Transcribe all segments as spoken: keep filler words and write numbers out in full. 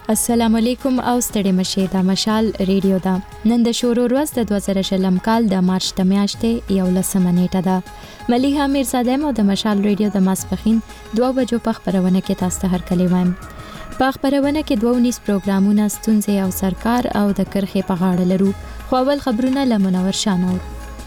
السلام علیکم او ستړي مشه دا مشال ریډیو دا نن د شورو ورځ د دوه زره شلم کال د مارچ د میاشتې یو لسمه نیټه ده. ملیحه میرزاده مو د مشال ریډیو د ماسپخین دوه بجو په خبرونه کې تاسو ته هرکلی وایم. په خبرونه کې دوه ونیس پروګرامونه ستونزې او سرکار او د کرخې په غاړه لرو. خو اول خبرونه له منور شانو.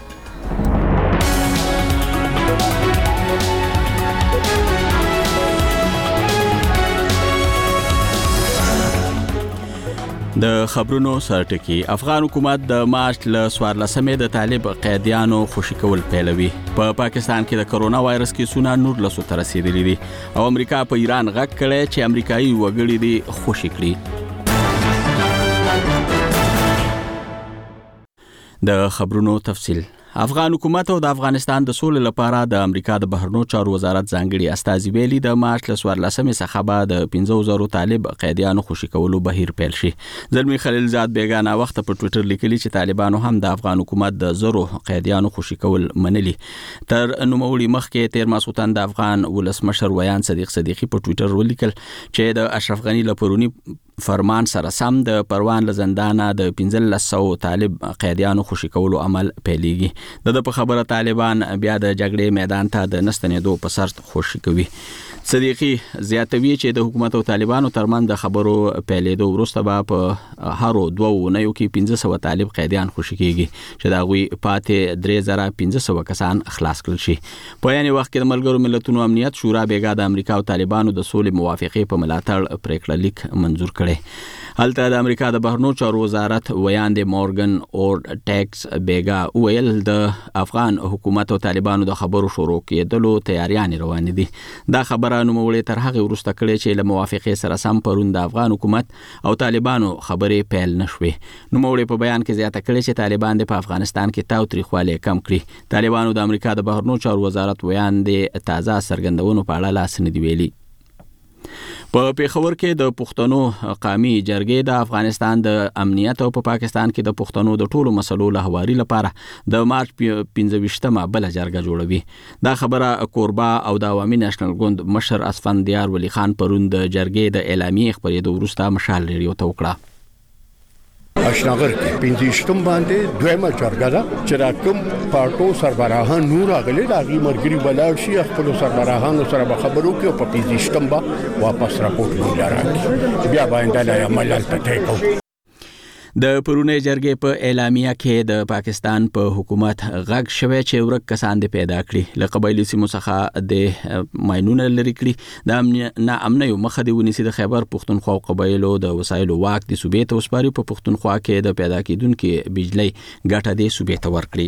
د خبرونو سرټکی افغان حکومت د مارچ ل څوارلسمې د طالب قیدیانو خوشي کول پیلوي. په پا پاکستان کې د کرونا وایرس کیسونه نور لسو ته رسیدلي دي او امریکا په ایران غږ کړی چې امریکایي وګړي دي خوشي کړي. د خبرونو تفصیل. افغان حکومت او د افغانستان د سولې لپاره د امریکا د بهرنیو چارو وزارت ځانګړي استازي ویلي د مارچ ل څوارلسمې څخه به د پنځه زره طالب قیدیانو خوشي کولو بهیر پیل شي. زلمی خلیلزاد بیگانه وخت په ټوئیټر لیکلي چې طالبانو هم د افغان حکومت د زرو قیدیانو خوشي کول منلي. تر نوموړي مخکې تیر ماسوتن د افغان ولسمشر ویان صدیق صدیقی په ټوئیټر ولیکل چې د اشرف غنی لپرونی فرمان سره سم د پروان له زندانه د پنځلس سوه طالب قیدیانو خوشي کولو عمل پیلېږي. د په خبره طالبان بیا د جګړې میدان ته د نستنېدو په سر خوشي کوي. صدیقی زیاتوي چې د حکومت او طالبانو ترمن د خبرو پیلېدو وروسته به په هرو دوه ونیو کې پنځه سوه طالب قیدیان خوشي کیږي چې دا غوي پاتې درې زره پنځه سوه کسان خلاص کړل شي. په یاني وخت کې د ملګرو ملتونو امنیت شورا بیګا د امریکا او طالبانو د سولې موافقې په ملاتړ پریکړه لیک منزور کړي. هلته د امریکا د بهرنیو چارو وزارت ویان د مورګن اور ټیکس بیګا ویل د افغان حکومت او طالبانو د خبرو شروع کېدلو تیاریان روان دي. دا خبره نوموړي تر هغه وروسته کړي چې له موافقې سره سم پرون د افغان حکومت او طالبانو خبرې پیل نشوي. نوموړي په بیان کې زیاته کړي چې طالبان په افغانستان کې تاوتریخوالی کم کړي. طالبانو د امریکا د بهرنیو چارو وزارت ویان د تازه څرګندونو په اړه لاس نه دی ویلي. په پیښور کې د پښتنو قومي جرګې د افغانستان د امنیت او په پاکستان کې د پښتنو د ټولو مسلو له هواري لپاره د مارچ پنځه ویشتمه بل جرګه جوړوي. دا خبره کوربا او د عوامي نېشنل ګوند مشر اسفندیار ولی خان پرون د جرګې د اعلامیې خبرېدو وروسته مشال ریډیو ته وکړه. اشناغر کې پنځشتم باندې دویمه جرګه ده چې را کوم پارټو سربراهان نور اغلي د هغې مرګري ولاړ شي خپل سربراهانو سره به خبرو کوي او په پنځشتم به واپس راپورټ نه راکړي بیا باندې لا عمل تلته کوي. د پرونی جرګې په اعلامیه کې د پاکستان په حکومت غږ شوی چې ورک کسان دې پیدا کړي له قبایلي سیمو څخه د ماینونه لري کړي د نه امنیو مخه دی ونیسي. د خیبر پښتونخوا قبایلو د وسایلو واک د صوبې ته وسپاري. په پښتونخوا کې د پیدا کېدونکو بجلی ګټه د صوبې ته ورکړي.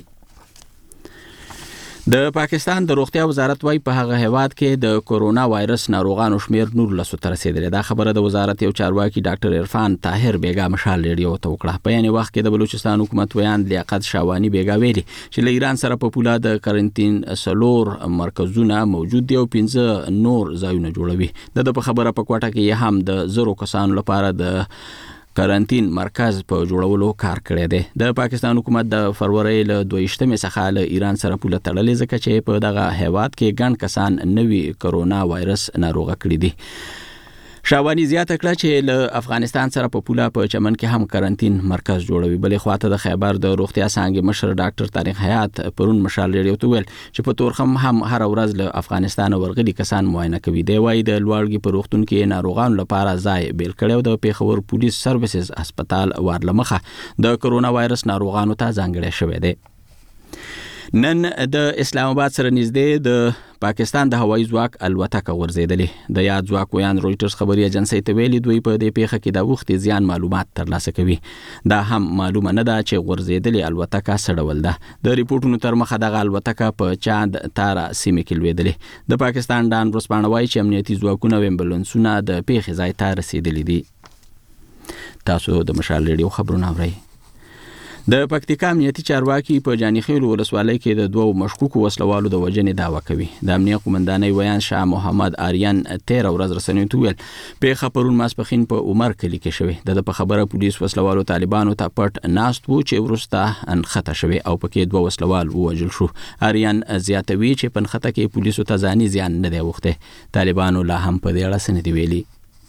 د پاکستان د روغتیا وزارت وايي په هغه هیواد کې د کرونا وایرس ناروغانو شمیر نور لسو ته رسیدلی. دا خبره د وزارت یو چارواکي ډاکټر عرفان طاهر بیګا مشال ریډیو ته وکړه. په یاني وخت کې د بلوچستان حکومت ویان لیاقت شاوانی بیګا ویلي چې له ایران سره په پوله د کرنټین سلور مرکزونه موجود دي او پنځه نور ځایونه جوړوي. د په خبره په کوټه کې هم د زرو کسانو لپاره د کرنټین مرکز په جوړولو کار کړی دی. د پاکستان حکومت د فروری له دویشتمې څخه له ایران سره پوله تړلې ځکه چې په دغه هیواد کې ګڼ کسان نوي کرونا وایرس ناروغه کړي دي. شاوانی زیاته کړه چې له افغانستان سره په پوله په چمن کې هم کرنټین مرکز جوړوي. بلې خواته د خیبر د روغتیا څانګې مشر ډاکټر طارق حیات پرون مشال ریډیو ته ویل چې په تورخم هم هر ورځ له افغانستان ورغلي کسان معاینه کوي. دی وايي د لوړګي په روغتون کې ناروغانو لپاره ځای بیل کړی او د پیښور پولیس سروسز هسپتال ورلمخه د کرونا وایرس ناروغانو ته ځانګړی شوی دی. نن د اسلام آباد سره نږدې د پاکستان د هوایي ځواک الوتکه غورځېدلې. د یاد ځواک ویان رویټرز خبري ایجنسۍ ته ویلي دوی په دې پیښه کې د وخت زیان معلومات ترلاسه کوي. دا هم معلومه نه ده چې غورځېدلې الوتکه څه ډول ده. د ریپورتونو تر مخه دغه الوتکه په چاند تاره سیمه کې لوېدلې. د پاکستان ډان ورځپاڼه وایي چې امنیتي ځواکونه او امبولانسونه د پیښې ځای ته رسېدلي دي. تاسو د مشال ریډیو خبرونه اورئ. د پکتیکا امنیتي چارواکي په جانیخیل ولسوالۍ کې د دوو مشکوکو وسلوالو د وژنې دعوه کوي. د امنیه قومندانۍ ویان شاه محمد آریان تیر ورځ رسنیو ته ویل پیښه پرون ماسپښین په عمر کلي کې شوې. د په خبره پولیس وسلوالو طالبانو ته پټ ناست وو چې وروسته انخته شوې او پکې دوه وسلوال ووژل شو. آریان زیاتوي چې په انخته کې پولیسو ته ځاني زیان نه دی اوښتی. طالبانو لا هم په دې اړه څه نه دي ویلي.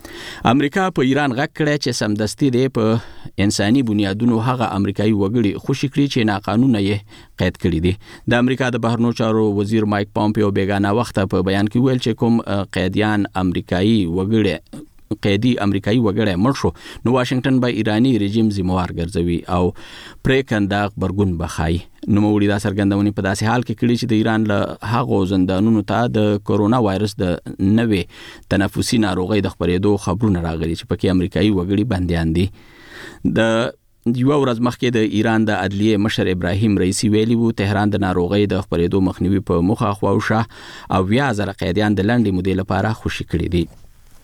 امریکا په ایران غږ کړی چې سمدستي دی په انساني بنیادونو هغه امریکایي وګړي خوشي کړي چې ناقانونه یې قید کړي دي. د امریکا د بهرنیو چارو وزیر مایک پامپیو بیگانه وخت په بیان کې ویل چې کوم قیدیان امریکایي وګړي قیدی امریکایي وګړي مړ شو نو واشنگټن به ایرانی رژیم ذمہوار ګرځوي او پریکندا خبرګون بخای. نو موږ دا څرګندونې په داسې حال کې کړي چې د ایران له هغو زندانونو ته د کورونا وایرس د نوې تنفسي ناروغۍ د خپرېدو خبرونه راغلي چې پکې امریکایي وګړي بنديان دي. د یو ورځ مخکې د ایران د عدلیه مشر ابراهیم رئیسی ویلي وو تهران د ناروغۍ د خپرېدو مخنیوي په مخه خواوشه او بیا زره قیدیان د لنډې مودې لپاره خوشي کړي دي.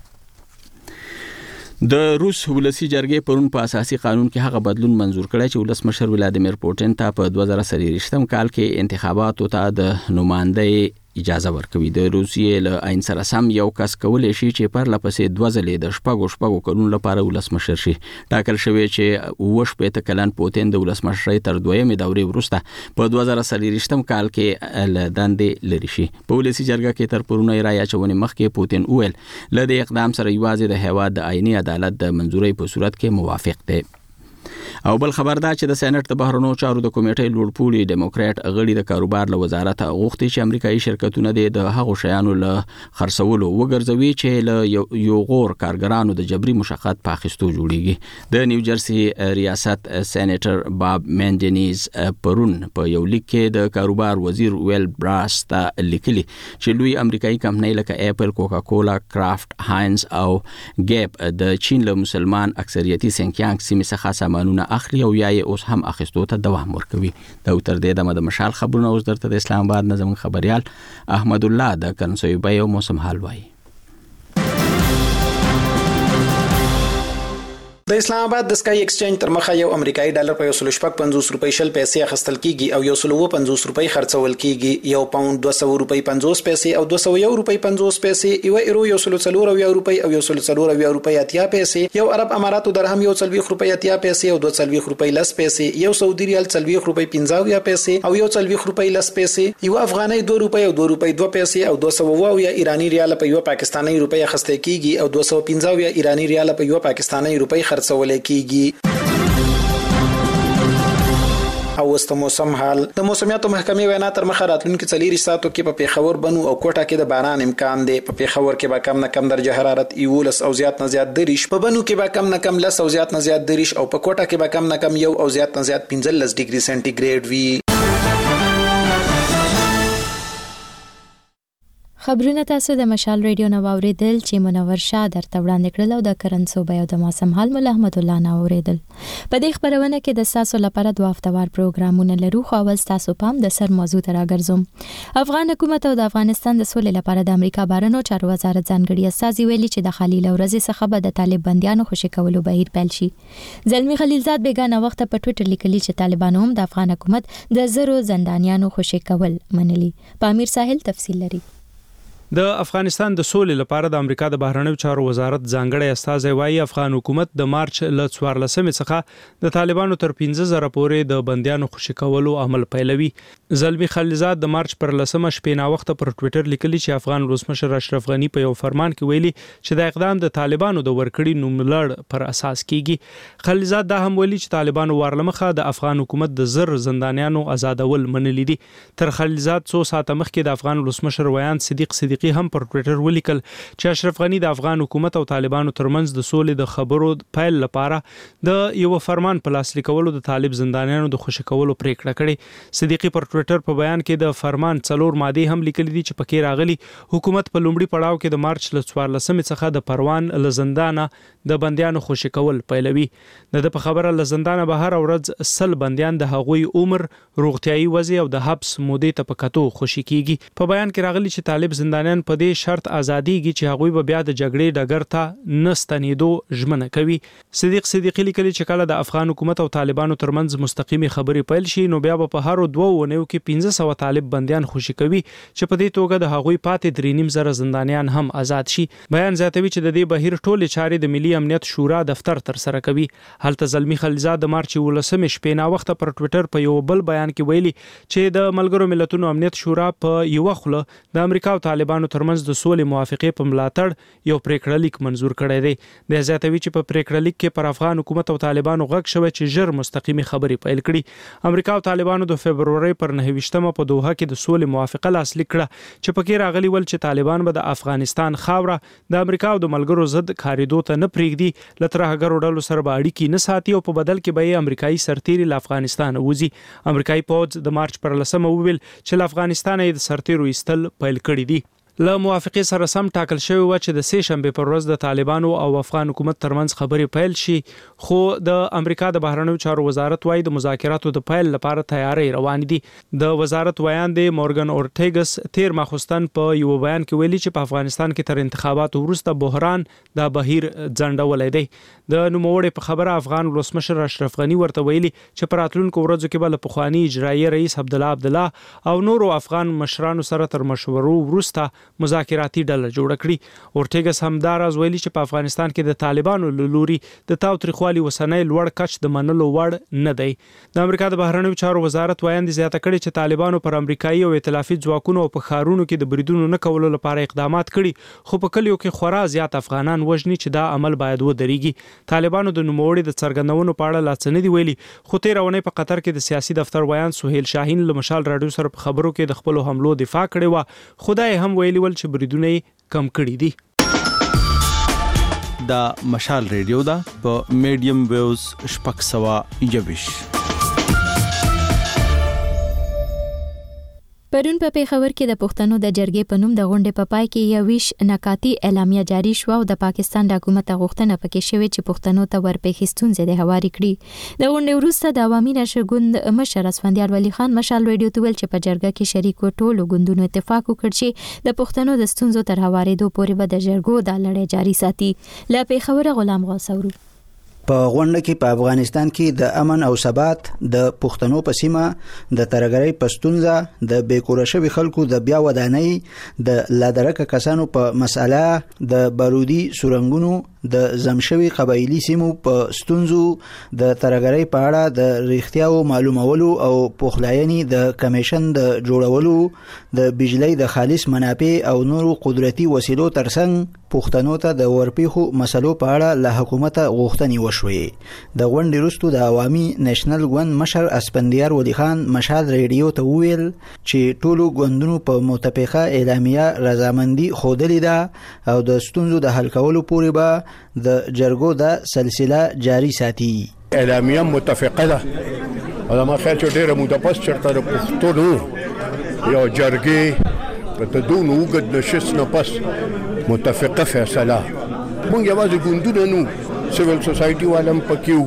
د روس ولسی جرګې پرون په اساسي قانون کې هغه بدلون منزور کړی چې ولسمشر ولادیمیر پوتین ته په دوه زره څلوېښتم کال کې انتخاباتو ته د نمائندۍ اجازه ورکوي. د روسیې له عین سره سم یو کس کولای شي چې پر لپسې دوه ځلې د شپږو شپږو کلونو لپاره ولسمشر شي. ټاکل شوی چې اوه شپېته کلن پوتین د ولسمشرۍ تر دویمې دورې وروسته په دوه زره څلوېښتم کال کې له دندې لري شي. په ولسي جرګه کې تر پرونه رایه اچونې مخکې پوتین وویل له دې اقدام سره یوازې د هیواد د آئینی عدالت د منځورۍ په صورت کې موافق دی. او بل خبر دا چې د سېنات د بهرنیو چارو د کمیټې لوړپوړي ډیموکرات غړي د کاروبار له وزارت غوښتي چې امریکایي شرکتونه د هغو شیانو له خرڅولو وګرځوي چې له یو غور کارګرانو د جبري مشقت په اخیستو جوړیږي. د نیو جرسي ریاست سېنیټر باب مندینیز پرون په یو لیک کې د کاروبار وزیر ویل براس ته لیکلي چې لوی امریکایي کمپنۍ لکه اپل، کوکا کولا، کرافټ، هاینز او ګیپ د چین له مسلمان اکثریتي سنکیانګ سیمې څخه سامانونه اخلي او یا یې اوس هم اخیستو ته دوام ورکوي. د تر دې دمه د مشال خبرونه اوس درته د اسلام آباد نظم خبريال احمد الله د کنسوي او موسم حال وایي. د اسلام آباد د سکای ایکسچینج تر مخه یو امریکایي ډالر په یو سل شپږ پنځوس روپۍ شل پیسې اخیستل کیږي او یو سل اوه پنځوس روپۍ خرڅول کیږي. یو پاوند دوه سوه روپۍ پنځوس پیسې او دوه سوه یو روپۍ پنځوس پیسې، یو ایرو یو سل څلور اویا روپۍ او یو سل څلور اویا روپۍ اتیا پیسې، یو عرب اماراتو درهم یو څلوېښت روپۍ اتیا پیسې او دوه څلوېښت روپۍ لس پیسې، یو سعودي ریال څلوېښت روپۍ پنځه اویا پیسې او یو څلوېښت روپۍ لس پیسې، یو افغانۍ دوه روپۍ او دوه روپۍ دوه پیسې او دوه سوه اویا ایرانی ریال په یو پاکستاني روپۍ اخیستل کیږي او دوه سوه پنځه اویا ایرانی ریال په یو پاکستاني روپۍ خرڅول کیږي. او وست موسم حال د موسمیاتو محکمې وینا تر مخه راتلونکي څلور ساعتو کې په پیښور، بنو او کوټه کې د باران امکان دی. په پیښور کې به کم نه کم درجه حرارت یولس او زیات نه زیات دریش، په بنو کې به کم نه کم لس او زیات نه زیات دریش او په کوټه کې به کم نه کم یو او زیات نه زیات پنځلس ډیګري سنټیګریډ وي. خبرونه تاسو د مشال ریډیو نو اوریدل چې منور شاه درته وړاندې کړل او د کرنسو بیو د موسم حال مل احمد الله نو اوریدل. په دې خبرونه کې د تاسو لپاره دوه هفتهوار پروګرامونه لرو، خو اول تاسو پام د سر موضوع ته راګرځوم. افغان حکومت او د افغانستان د سولې لپاره د امریکا بهرنیو چارو وزارت ځانګړي استازي ویلي چې د خلیل ورځې څخه به د طالب بنديانو خوشي کولو بهیر پیل شي. زلمی خلیلزاد بیگانه وخت په ټوئیټر لیکلي چې طالبانو هم د افغان حکومت د زرو زندانیانو خوشي کول منلي. پامیر ساحل تفصیل لري. د افغانستان د سولې لپاره د امریکا د بهرنیو چارو وزارت ځانګړی استازی وایي افغان حکومت د مارچ ل څوارلسمې څخه د طالبانو تر پنځه زره پورې د بنديانو خوشي کولو عمل پیلوي. زلمی خلیلزاد د مارچ پر لسمه شپې نا وخت پر ټوئیټر لیکلي چې افغان ولسمشر اشرف غنی په یو فرمان کې ویلي چې د اقدام د طالبانو د ورکړې نوملړ پر اساس کیږي. خلیلزاد دا هم ویلي چې طالبانو وارلمخه د افغان حکومت د زر زندانیانو آزادول منلي دي. تر خلیلزاد څو ساعته مخکې د افغان ولسمشر ویان صدیق صدیق هم پر ټوئیټر ولیکل چې اشرف غنی د افغان حکومت او طالبانو ترمنځ د سولې د خبرو پیل لپاره د یو فرمان په لاس لیکولو د طالب زندانیانو د خوشي کولو پریکړه کړې. صدیقی پر ټوئیټر په بیان کې د فرمان څلور ماده هم لیکلي دي چې پکې راغلي حکومت په لومړي پړاو کې د مارچ ل څوارلسمې څخه د پروان ل زندانه د بنديانو خوشي کول پیلوي. د په خبره ل زندانه به هر ورځ سل بنديان د هغوی عمر، روغتيایي وضع او د حبس مودې ته پکاتو خوشي کیږي. په بیان کې راغلي چې طالب زندانیان په دې شرط ازاديږي چې هغوی به بیا د جګړې ډګر ته نستنیدو ژمنه کوي. صدیق صدیقی لیکلي چې کله د افغان حکومت او طالبانو ترمنځ مستقیمي خبرې پیل شي نو بیا به په هر دوه ونیو کې پنځه سوه طالب بنديان خوشي کوي چې په دې توګه د هغوی پاتې درې نیم زره زندانیان هم آزاد شي. بیان زیاتوي چې د دې بهیر ټولې چارې د ملي امنیت شورا دفتر تر سره کوي. هلته زلمی خلیلزاد د مارچ ولسمې شپې نا وخت پر ټوئیټر په یو بل بیان کې ویلي چې د ملګرو ملتونو امنیت شورا په یو خله د امریکا او طالبانو طالبانو ترمنځ د سولې موافقې په ملاتړ یو پریکړه لیک منزور کړی دی د زیاتوي چې په پریکړه لیک کې پر افغان حکومت او طالبانو غږ شوی چې ژر مستقیمي خبرې پیل کړي امریکا او طالبانو د فبروري پر نهه ویشتمه په دوحه کې د سولې موافقه لاسلیک کړه چې پکې راغلي ول چې طالبان به د افغانستان خاوره د امریکا او د ملګرو ضد کاریدو ته نه پریږدي ل ترهګرو ډلو سره به اړیکې نه ساتي او په بدل کې به یې امریکایي سرتیري له افغانستان وځي امریکایي پوځ د مارچ پر لسمه وویل چې له افغانستان یې د سرتیرو ایستل پیل کړي دي له موافقې سره سم ټاکل شوی و چې د سه شنبه پر ورځ د طالبانو او افغان حکومت ترمنځ خبرې پیل شي خو د امریکا د بهرنیو چارو وزارت وايي د مذاکراتو د پیل لپاره تیاری روان دي د وزارت ویاند مورګن اورټیګس تیر ماخوستن په یو بیان کې ویلي چې په افغانستان کې تر انتخاباتو وروسته بحران د بهیر ځنډولې دی د نوموړي په خبره افغان ولسمشر اشرف غنی ورته ویلي چې په راتلونکو ورځو کې بل پخوانی اجرایي رئیس عبد الله عبد الله او نورو افغان مشرانو سره تر مشورو وروسته مذاکراتي ډله جوړ کړي اورټیګس همداراز ویلي چې په افغانستان کې د طالبانو لوري د تاوتریخوالي وسنۍ لوړ کچ د منلو وړ نه دی د امریکا د بهرنیو چارو وزارت وایي زیاته کړي چې طالبانو پر امریکایي او ائتلافي ځواکونو په خارونو کې د بریدونو نه کولو لپاره اقدامات کړي خو په کلیو کې خورا زیات افغانان وژني چې دا عمل باید ودرېږي طالبانو د نوموړي د څرګندونو په اړه لا څه نه دی ویلي خو تیر اونۍ په قطر کې د سیاسي دفتر ویان سهیل شاهین له مشال رادیو سره په خبرو کې د خپل حملو دفاع کړې و خدای هم ویلي ول چې بریدونه کم کړي دي دا مشال ریډیو دا په میډیم ویوز شپږ سوه یوویش پرون په پیښور کې د پښتنو د جرګې په نوم د غونډې په پای کې یو ویش نکاتی اعلامیه جاری شو او د پاکستان د حکومت غوښتنه پکې شوې چې پښتنو ته ورپېښې ستونزې د هواري کړي د غونډې وروسته د عوامي نشر ګوند مشر اسفندیار ولی خان مشال ریډیو ته ویل چې په جرګه کې شریکو ټولو ګوندونو اتفاق وکړ چې د پښتنو د ستونزو تر هوارېدو پورې به د جرګو د لړۍ جاری ساتي له پیښور غلام غوثورو په غونډه کې په افغانستان کې د امن او ثبات د پښتنو په سیمه د ترګرۍ پښتونزه د بیکوره شوی خلکو د بیا ودانۍ د لادرکه کسانو په مسأله د بارودي سورنګونو د زمشوي قبایلی سیمو په ستونزو د ترګرۍ په اړه د ریښتیاو معلومولو او پخلاینې د کمیشن د جوړولو د بجلی د خالص منابع او نورو قدرتي وسیلو ترڅنګ پښتنو ته د ورپیخو مسلو په اړه له حکومت غوښتنې وشوې د غونډې وروسته د عوامي نېشنل ګوند مشر اسپندیار ولی خان مشال ریډیو ته وویل چې ټولو ګوندونو په متفقه اعلامیه رضامندي ښودلې ده او د ستونزو د حل کولو پورې به د جرګو د سلسله جاری ساتي اعلامیه متفقه ده او ما خیال چې ډیره موده پس چرته د پښتنو یو جرګې په دون وګد نشس نه پس متفقه فیصله مونږ یوازې ګوندونه نو سیویل سوسایټي والم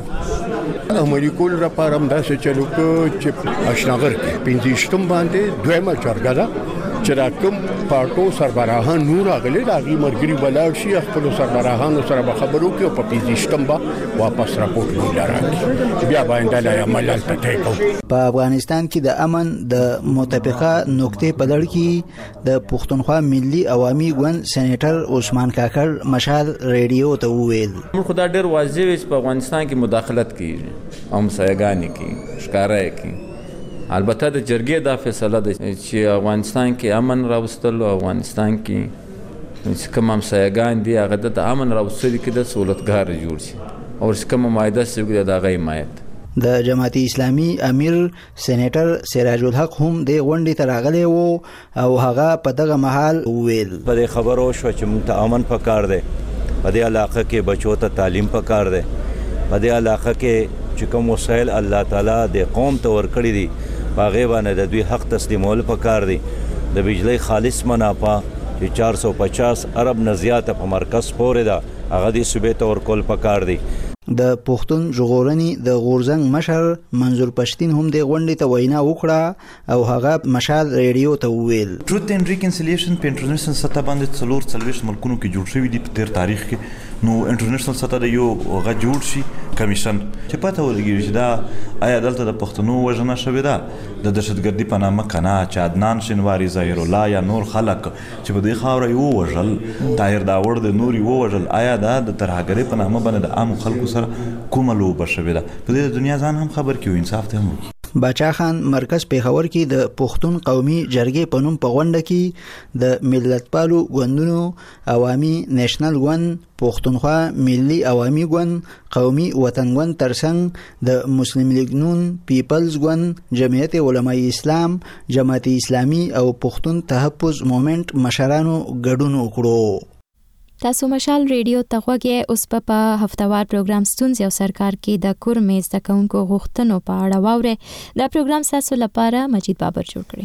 پکیو عملي کول را پارم داسې چلو چې اشناغر کې پنځشتم باندې دویمه جرګه ده چې را کوم پارټو سربراهان نور اغلی راغي مرګري ولاړ شي خپل سربراهانو سره به خبرو کې او په پنځشتم به واپس راپورټ نه لراږي بیا باندې لا عمل ته کوي په افغانستان کې د امن د متفقه نقطې په لړ کې د پښتونخوا ملي عوامي ګوند سېنیټر عثمان کاکړ مشال ریډیو ته وویل موږ خدای ډېر واضح وي په افغانستان کې مداخلت کیږي او مسایګانې کوي ښکارای کوي البته د جرګې دا فیصله ده چې افغانستان کې امن راوستل او افغانستان کې چې کوم همسایګان دي هغه د امن راوستل کې د سہولتګار جوړ شي او چې کوم مایده سوګي د هغه حمایت د جماعت اسلامي امیر سېنیټر سراج الحق هم د غونډې ته راغلی وو او هغه په دغه مهال وویل په خبرو شو چې موږ ته امن پکار دی په دې علاقه کې بچو ته تعلیم پکار دی په دې علاقه کې چې کوم وسایل الله تعالی د قوم ته ورکړي دي باغې باندې د دوی حق تسلیمول پکار دي د بجلی خالص منافع چې چار سو پچاس ارب نه زیاته په مرکز پورې ده هغه د صوبې ته ورکول پکار دي د پښتون ژغورنې د غورزنګ مشر منظور پښتين هم د غونډې ته وینا وکړه او هغه مشال ریډیو ته وویل ټروت اینډ ریکنسیلیشن په انټرنیشنل سطح باندې څلور څلوېښت ملکونو کې جوړ شوی دی په تیر تاریخ کې نو انټرنیشنل سطح د یو غا جوړ شي کمیشن چې پته ولګي چې دا آیا دلته د پښتنو وژنه شوې ده د دهشتګردي په نامه کنه چې عدنان شینواری ظاهر الله یا نور خلک چې په دې خاوره یو وژل طاهر داوړ د نور یو وژل آیا دا د ترهګرۍ په نامه باندې د عام خلکو سره کومه لوبه شوې ده په دې دنیا ځان هم خبر کیو انصاف ته هم باچا خان مرکز پیښور کې د پښتون قومي جرګې په نوم په غونډه کې د ملتپالو ګوندونو عوامي نېشنل ګوند، پښتونخوا ملي عوامي ګوند، قومي وطن ګوند ترڅنګ د مسلم لیگ نون، پیپلز ګوند، جمعیت علماء اسلام، جماعت اسلامي او پښتون تحفظ موومېنټ مشرانو ګډون وکړو. تاسو مشال ریډیو ته غوږی اوس په هفتوار پروګرام ستونزې او سرکار کې د کورمې زده کوونکو غوښتنو په اړه واورئ. دا پروګرام تاسو لپاره مجید بابر جوړ کړی.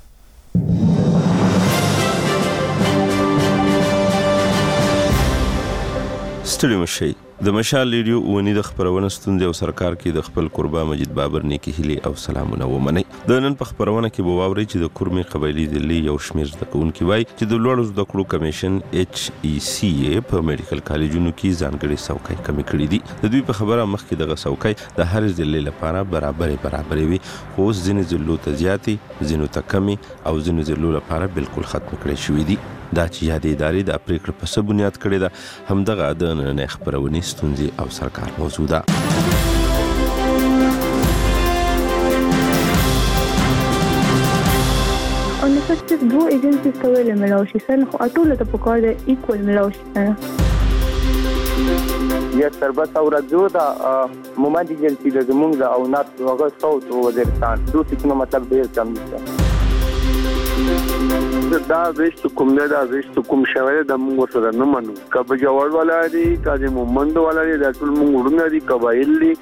ستړي مشئ. د مشال ریډیو ونی د خبرونه ستوندې او سرکار کې د خپل قربا مجید بابر نیکی هلي او سلامونه ومني. د نن په خبرونه کې به واوري چې د کورمې قبایلی دلی یو شمیر زده کوونکي وای چې د لوړو زده کړو کمیشن ایچ ای سی په میډیکل کالجونو کې ځانګړي څوکۍ کمی کړې دي. د دوی په خبره مخکې دغه څوکۍ د هر ضلع لپاره برابرې برابرې وي، خو ځینې ضلعو ته زیاتې، ځینو ته کمی او ځینو ضلعو لپاره بالکل ختم کړې شوې دي. دا چې یادې ادارې د پریکړه په څه بنیاد کړې ده، همدغه د نننۍ خبرونې ستونزې او سرکار موضوع ده. On the first step, دو ایجنسیز ته ویل ملاو شي سره خو ټول ته پکار دی ایکوال ملاو شي سره. یا سربت او راځو دا مومند ایجنسی د زمونږ او نات هغه صوت وزیرستان دوه څه مطلب ډیر کم دي. دا ویشت کوم نه دا ویشت کوم شوی د موږ سره نه منو. کبه جوړ والا دي، کله مومند والا دي، د ټول موږ ورونه دي، قبایل دي.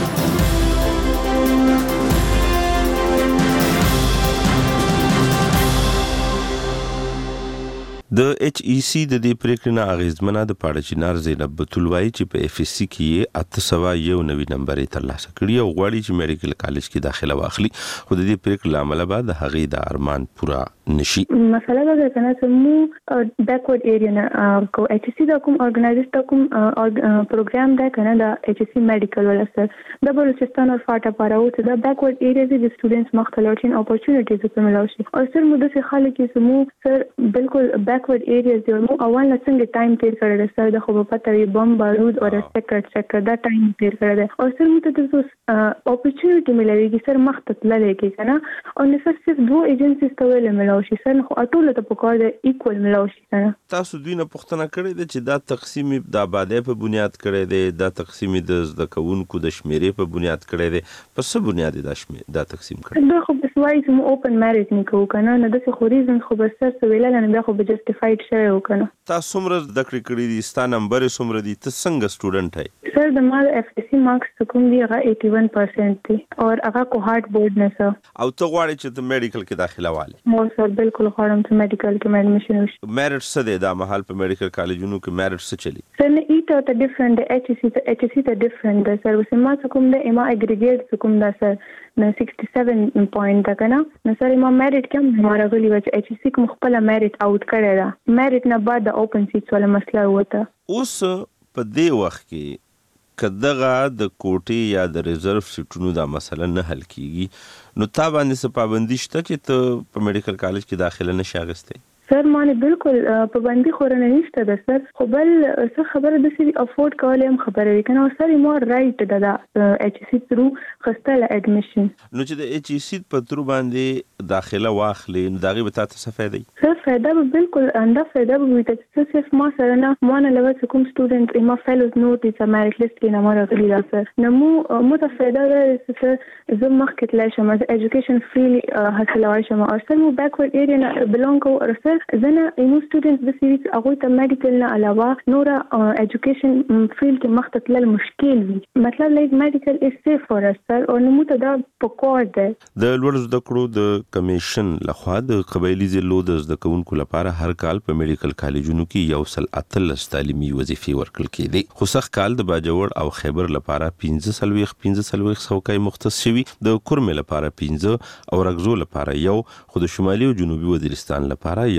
د ایچ ای سی د دې پریکړې نه اغیزمنه د پاړه چینار زینب بتول وایي چې په اف اس سی کې اته سوه یو نوي نمبر یې ترلاسه کړي او غواړي چې میډیکل کالج کې داخله واخلي، خو د دې پریکړې له امله به د هغې د ارمان پوره نشي. مسله دا ده کنه چې مو بیکورډ ایریا نه کو ایچ سی دا کوم ارګنایزر دا کوم پروګرام دا کنه دا ایچ سی میډیکل ولا سر د بلوچستان او فاټا پاره او ته دا بیکورډ ایریا د سټوډنټس مختلف چین اپورتونټیز په ملاوي او سر مو د څه خلک چې مو سر بالکل بیکورډ ایریاز دی مو اول نه څنګه ټایم تیر کړی دی سر د خو په پته وي بم بارود او سیکرټ سیکرټ دا ټایم تیر کړی دی او سر مو ته د اپورتونټی ملويږي سر مخ ته تللی کی کنه او نه سر صرف دوه ایجنسیز ته ویل ملاوي شي سر خو ټول ته پکار دی ایکوال ملاوي شي کنه. تاسو دوی نه پوښتنه کړې ده چې دا تقسیم د آبادی په بنیاد کړی دی، دا تقسیم د زده کوونکو د شمیرې په بنیاد کړی دی، په څه بنیاد دا شمیر دا تقسیم کړی؟ دا خو بس وایي چې مو اوپن میریټ نه کوو کنه نه د څه خو ریزن خو بس سر ویل نه بیا خو به جسټیفاید شوی وکنه. تاسو څومره زده کړې کړې دي؟ ستا نمبر یې څومره دي؟ ته څنګه سټوډنټ یې؟ سر د ما اف اس سی مارکس کوم دي هغه ایټي ون پرسنټ دي او هغه کو هارت بورډ نه سر. او ته غواړې چې ته میډیکل کې داخله والی؟ مو سر بالکل غواړم چې میډیکل کې ایڈمیشن وشي. میرټ څه دی دا مهال په میډیکل کالجونو کې میرټ څه چلی؟ سر نه ایټ ته ډیفرنٹ دی، ایچ سی ته ایچ سی ته ډیفرنٹ دی سر. وسه ما کوم دی ما اګریګیټ کوم دا سر نه سیکسټي سیون پوینټ دا کنه نو سر ما میرټ کوم هماره غلی و چې ایچ سی کوم خپل میرټ اوټ کړی دا میرټ نه بعد د اوپن سیټس ولا مسله وته. اوس په دې وخت کې کداغه د کوټې یا د ریزرو سیټونو دا مسله نه حل کیږي نو تا باندې څه پابندي شته چې ته په میډیکل کالج کې داخله نشې اخیستی؟ سر مانه بالکل پابندي خورنه نشته ده سر، خو بل څه خبره د سری افورد کولای هم خبره وي کنه سر مو رائټ ده د ایچ سی ترو خستله اډمیشن. نو چې د ایچ سی په ترو باندې داخله واخلې نو داغه به تاسو څه فائدې؟ سر فائدہ به بالکل انده فائدہ به وي چې صرف ما سره نه مانه لږ کوم سټوډنټ ما فیلوز نوټ چې میرټ لیست کې نه ماره غلي ده سر. نو مو مو ته فائدہ ده چې زه مخکې تلای شم د ایجوکیشن فری حاصلوي شم او سر مو بیکورډ ایریا نه بلونګ کو او سر زنه ایمو سټوډنټس د سیریز هغه ته میډیکل نه علاوه نور ایجوکیشن فیلډ کې مخ ته تلل مشکل وي. مطلب لایک میډیکل از سیف فور اس سر او نو ته دا پکور ده. د لوړ زده کړو د کمیشن لخوا د قبایلی ضلعو د زده کوونکو لپاره هر کال په میډیکل کالجونو کې یو سل اتلس تعلیمي وظیفې ورکړل کېدي، خو سخت کال د باجوړ او خیبر لپاره پنځه سلويخ پنځه سلويخ څوکۍ مختص شوي، د کورمې لپاره پنځه او رګزو لپاره یو، خو د شمالي او جنوبي وزیرستان لپاره یو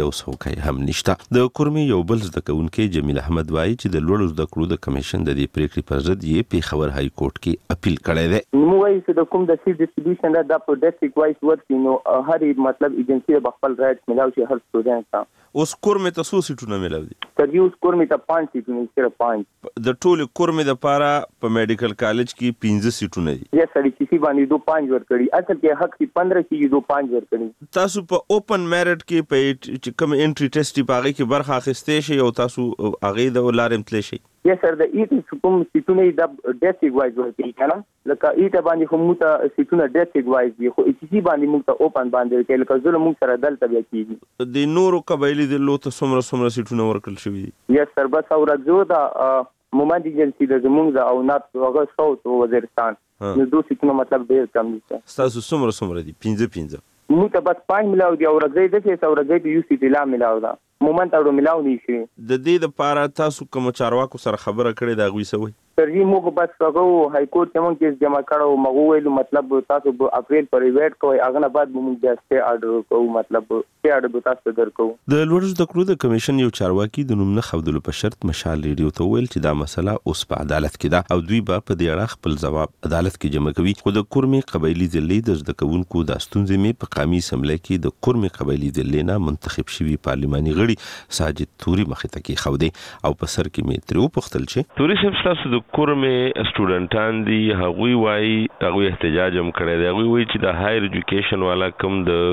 یو څوکۍ هم نشته. د کورمې یو بل زده کوونکی جمیل احمد وایي چې د لوړو زده کړو د کمیشن د دې پریکړې پر ضد یې پیښور های کورټ کې اپیل کړی دی. نو وایي چې د کوم د سیټ ډیسټریبیوشن دا په ډیسټریکټ وایز ورکړي نو هر مطلب ایجنسی به خپل رائټ ملاوي شي هر سټوډنټ ته. اوس کورمې ته څو سیټونه ملاوي دي؟ تر یو کورمې ته پنځه سیټونه صرف پنځه. د ټول کورمې د پاره په میډیکل کالج کې پنځه سیټونه دي. یا سړي چې باندې دوه پنځه ورکړي اصل کې حق چې پندرہ کې دوه پنځه ورکړي. تاسو په اوپن میرټ کې په کوم انټری ټیسټ په هغه کې برخه اخیستې شي او تاسو هغه د لارم تل شي. یا سر د ایټ کوم سیټونه د ډیسټریکټ وایز ورکړي کنه لکه ایټ باندې هم ته سیټونه ډیسټریکټ وایز دي خو ایچ سی باندې موږ ته اوپن باندې کې لکه زله موږ سره دلته بیا کیږي. د نورو قبایلی د لوت سمره سمره سیټونه ورکړل شوی دي. یا سر بس اورځو دا مومند ایجنسی د زمونږ او نات هغه صوت وزیرستان نو دوه سیټونه مطلب ډیر کم دي. تاسو سمره سمره دي پنځه پنځه موږ ته بس پنځه ملاو دي او راځي د څه اورځي د یو سیټ لا ملاو دا مومنت او ملاو نشي. د دې لپاره تاسو کوم چارواکو سره خبره کړې دا غوي سوي؟ تر دې موږ بس هغه های کورټ ته مونږ کیس جمع کړو مغو ویلو مطلب تاسو په اپریل پرې ویټ کوئ هغه نه بعد موږ د سټي آرډر کوو مطلب سټي آرډر تاسو درکو. د لوړ زده کړو د کمیشن یو چارواکي د نوم نه خودلو په شرط مشال ریډیو ته ویل چې دا مسله اوس په عدالت کې ده او دوی به په دې اړه خپل ځواب عدالت کې جمع کوي. خو د کورمې قبایلی ضلع د زده کوونکو د ستونزې می په قامي اسمبلی کې د کورمې قبایلی ضلع نه منتخب شوی پارلماني غړي ساجد توري مخې ته کې خوده او په سر کې می ترو پختل چې توري صاحب تاسو د کورمې سټوډنټان دي هغوی وایي هغوی احتجاج هم کړی دی. هغوی وایي چې د هایر ایجوکیشن والا کوم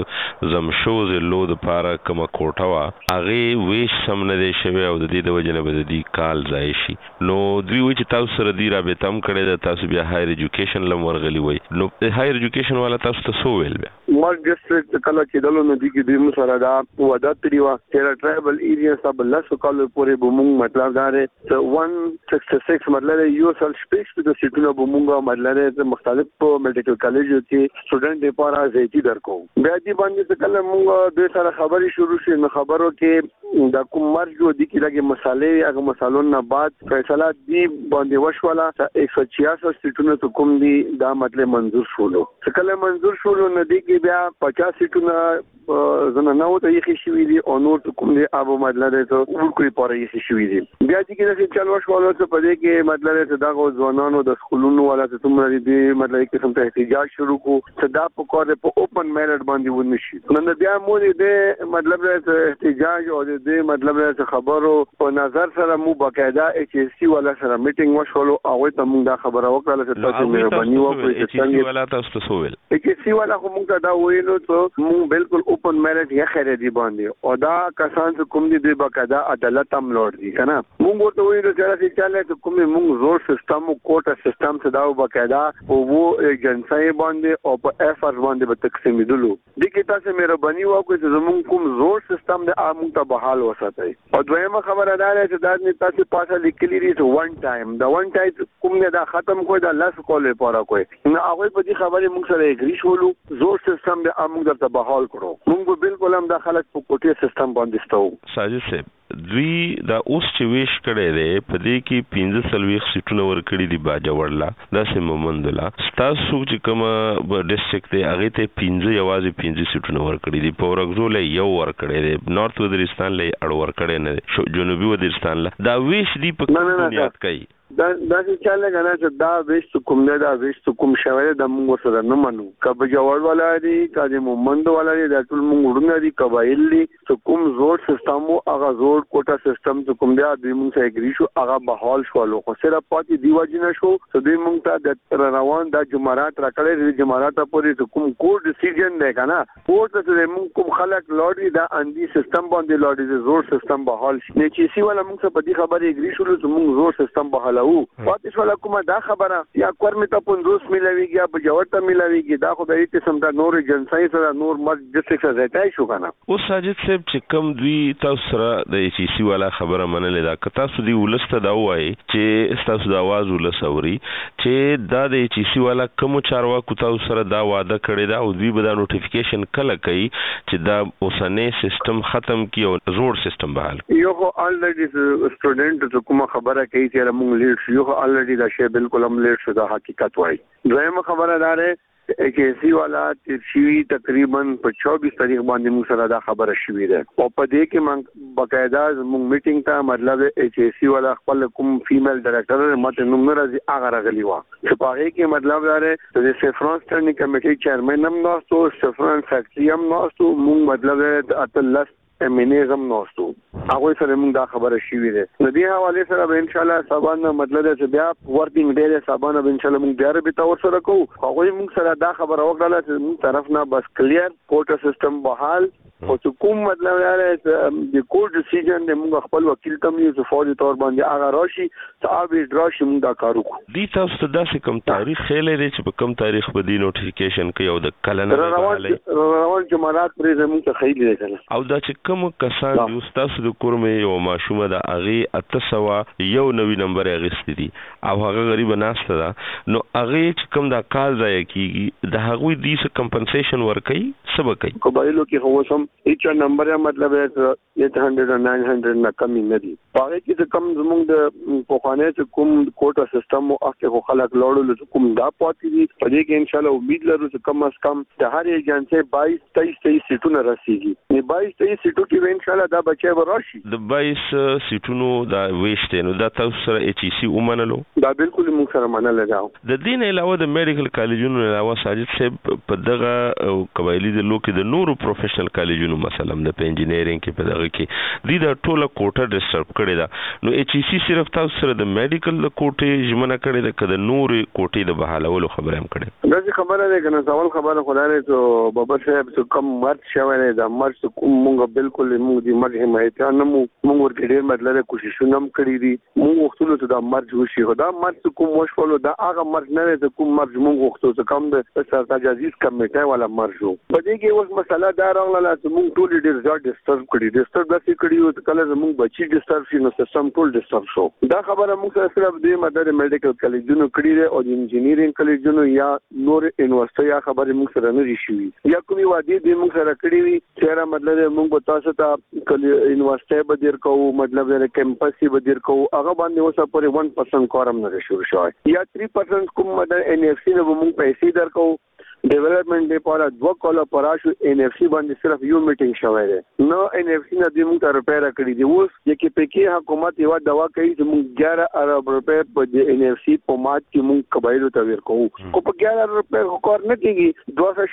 د زمشوز لو د پاره کوم کوټه وا هغه ویش سم نه دی شوی او د دې د وجنه به د دې کال ځای شي. نو دوی وایي چې تاسو سره دی رابطه هم کړی ده تاسو بیا هایر ایجوکیشن لم ورغلی وایي. نو هایر ایجوکیشن والا تاسو ته سو ویل بیا مار ډیسټریکټ کله چې دلو نه دي کې د مسره دا ودا تریوا چې ټرایبل ایریا سب لاسو کال پورې بومون مطلب دا دی one sixty-six مطلب یو سل سپیس د سیټونو بومونګه مطلب مختلف په میډیکل کالج کې سټوډنټ لپاره ځای درکو. بیا دې باندې کله موږ د سره خبري شروع شي نو خبرو کې د کوم مرګ دی کې لګي مسالې هغه مسالون نه بعد فیصله دی باندې وشوله ایک سو چھیاسٹھ سیټونو ته کوم دی دا مطلب منظور شولو. کله منظور شولو نه دی کې بیا پچاس سیټونه زنه نو ته یې شي وی او نور کوم دی ابو مطلب ته ورکوي پاره یې شي وی دی. بیا دې کې د چل وشوله ته په دې کې مطلب دا غو ځوانانو د سکولونو والا ته تمره دي مطلب قسم ته احتجاج شروع کو صدا په کور په اوپن میرټ باندې ونشي. نن بیا مو دې مطلب احتجاج او دې مطلب خبرو په نظر سره مو باقاعده ایچ اس سی والا سره میټینګ وشولو او ته موږ دا خبره وکړه چې تاسو مهرباني وکړئ چې څنګه والا تاسو ته ویل ایچ اس سی والا موږ دا ویلو ته موږ بالکل اوپن میرټ یې خیر دی باندې او دا کسان چې کوم دي باقاعده عدالت هم لور دي کنه موږ ورته ویلو چې چاله کوم موږ زور سیستم کوټه سیستم څخه دا باقاعده او وو ایجنسی باندې او په اف ار باندې به تقسیمېدلو د کې تاسو مهرباني وکړئ چې زموږ کوم زور سیستم د عامو ته بحال وساتئ. او دویمه خبره دا ده چې دا نه تاسو پاسه لیکلي دي چې وان ټایم دا وان ټایم کوم نه دا ختم کوی دا لاس کول لپاره کوی نو هغه په دې خبره موږ سره اګری شولو زور سیستم د عامو ته بحال کړو. موږ بالکل هم د خلک په کوټه سیستم باندې ستو. ساجد صاحب دوی دا اوس چې ویش کړي دي په دې کې پنځه سلويخ سیټونه ور کړی دي باجوړلا داسې مومندلا تاسو چې کوم ډیسټریکټ دی هغه ته پنځه یوازې پنځه سیټونه ور کړی دي په ورغزول یو ور کړی دی نارث وزیرستان له اړ ور کړی نه جنوبي وزیرستان له دا ویش دی په بنیاد کوي دا دا چې چاله غنا چې دا ویش کوم نه دا ویش کوم شوی د موږ سره نه منو کبه جوړ والا دي کله مومند والا دي د ټول موږ ورونه دي قبایل دي کوم زور سیستم او هغه زور کوټه سیستم کوم دی د موږ سره اګری شو هغه بحال شو خو سره پاتې دی واجنه شو ته دوی موږ ته د روان د جمعرات راکړې د جمعرات پورې کوم کوډ ډیسیژن دی کنه کوډ ته موږ کوم خلک لوړی دا اندي سیستم باندې لوړی زور سیستم بحال شي نه چې سی والا موږ په دې خبرې اګری شو چې موږ زور سیستم بحال او پاتې شو کومه دا خبره یا کورمې ته پندوس ملويږي یا بجوړ ته ملويږي دا خو به هیڅ قسم دا نور جنسای سره نور مرګ ډیسټریکټ زیاتای شو کنه. او ساجد صاحب چې کوم دوی تاسو سره د ایچ سی والا خبره منلې دا که تاسو دی ولسته دا وایي چې تاسو د आवाज ولسوري چې دا د ایچ سی والا کوم چارواکو تاسو سره دا وعده کړی دا او دوی به دا نوټیفیکیشن کله کوي چې دا اوسنۍ سیستم ختم کی او زوړ سیستم بحال یو خو الریډي سټوډنټ کومه خبره کوي چې موږ لیډ شو خو الریډي دا شی بالکل هم لیډ شو دا حقیقت وایي. دویمه خبره دا ده ایچ ای سی والا تشوی تقریبا په چوبیس تاریخ باندې موږ سره دا خبره شوې ده او په دې کې موږ باقاعده موږ میټینګ ته مطلب ایچ ای سی والا خپل کوم فیمیل ډایریکټر ماته نوم راځي هغه راغلی و چې په هغه کې مطلب دا دی د سیفران سټرنی کمیټې چیرمن هم نوستو سیفران فیکټری هم نوستو موږ مطلب اتلس امینیزم نوستو هغه سره موږ دا خبره شوې ده د دې حواله سره به ان شاء الله سبا مطلب چې بیا ورکینګ ډے سبا به ان شاء الله موږ بیا به تاسو سره کوو هغه موږ سره دا خبره وکړه چې موږ طرف نه بس کلیر کوټ سیستم بحال او کوم مطلب یاره د کوټ ډیسیژن د موږ خپل وکیل ته یو فوجي تور باندې هغه راشي صاحب راشي موږ دا کارو دي تاسو ته داسې کوم تاریخ خېلې دي چې په کوم تاریخ به دی نوټیفیکیشن کوي او د کلنه روان روان جمعرات پرې زموږ ته خېلې ده او دا چې کوم کسان یو تاسو د کورمې یو ماشومه د اغه اتسوا یو نوې نمبر اغستې دي او هغه غریب ناشته ده نو هغه چې کوم دا کال ځای کیږي د هغه دې څه کمپنسیشن ورکړي سبا کوي قبایلو کې هو سم هیڅ نمبر یا مطلب eight hundred or nine hundred نه کمی نه دي هغه کې چې کوم زموږ د پوخانه چې کوم کوټا سیستم او اخته خلک لوړل کوم دا پاتې دي په دې کې ان شاء الله امید لرو چې کم از کم د هر ایجنسي بایس تیئیس تیئیس سیټونه رسیږي نه بایس تیئیس سیټو کې ان شاء الله دا بچي ورشي د بایس سیټونو دا وېشته نو دا تاسو سره ایچ ای سی ومنلو دا بالکل موږ سره منل دا د دین علاوه د میډیکل کالجونو علاوه ساجد صاحب په دغه قبایلی د لوکي د نورو پروفیشنل کالجونو مثلا د انجینیرینګ کې په دغه کې د دا ټوله کوټه ډیسټرب کړي دا نو ایچ ای سی صرف تاسو سره د میډیکل د کوټې ژمنه کړي د کده نور کوټې د بحالولو خبره هم کړي دا چې خبره ده کنه سوال خبره خدای ته بابا صاحب څه کم مرګ شوی نه دا مرګ کوم موږ بالکل موږ دې مرګ حمایت نه مو موږ ورته ډېر مطلب کوششونه هم کړی دي موږ وختلو ته دا مرګ وشي دا مرګ کوم وشولو دا هغه مرګ نه ده کوم مرګ موږ وختو څه کم د سرتاج عزیز کمیټه والا مرګ وو په دې کې اوس مسله دا راغله چې موږ ټول ډېر ځای ډیسټرب کړی ډیسټرب داسې کړی او کله موږ بچی ډیسټرب شي نو سیستم ټول ډیسټرب شو دا خبره موږ سره صرف دې مدار میډیکل کالجونو کړی دی او انجینیرینګ کالجونو یا نور یونیورسيټي یا خبره موږ سره نه شي یا کومي وادي دې موږ سره کړی وي چې مطلب موږ په تاسو ته یونیورسيټي به ډیر کوو مطلب د کیمپس به ډیر کوو هغه باندې اوسه پورې one percent کارم نه شروع شوی یا three percent کوم مدار ان اف سی نه موږ پیسې درکو ډیولپمنٹ لپاره دوه کاله پراشو ان اف سی باندې صرف یو میټینګ شوی دی نو ان اف سی نه د موږ ته روپیا راکړي دي اوس چې پکې حکومت یو دوا کوي چې موږ eleven ارب روپیا په ان اف سی په مات کې موږ قبایلو ته ورکو کو په eleven روپیا کار نه کیږي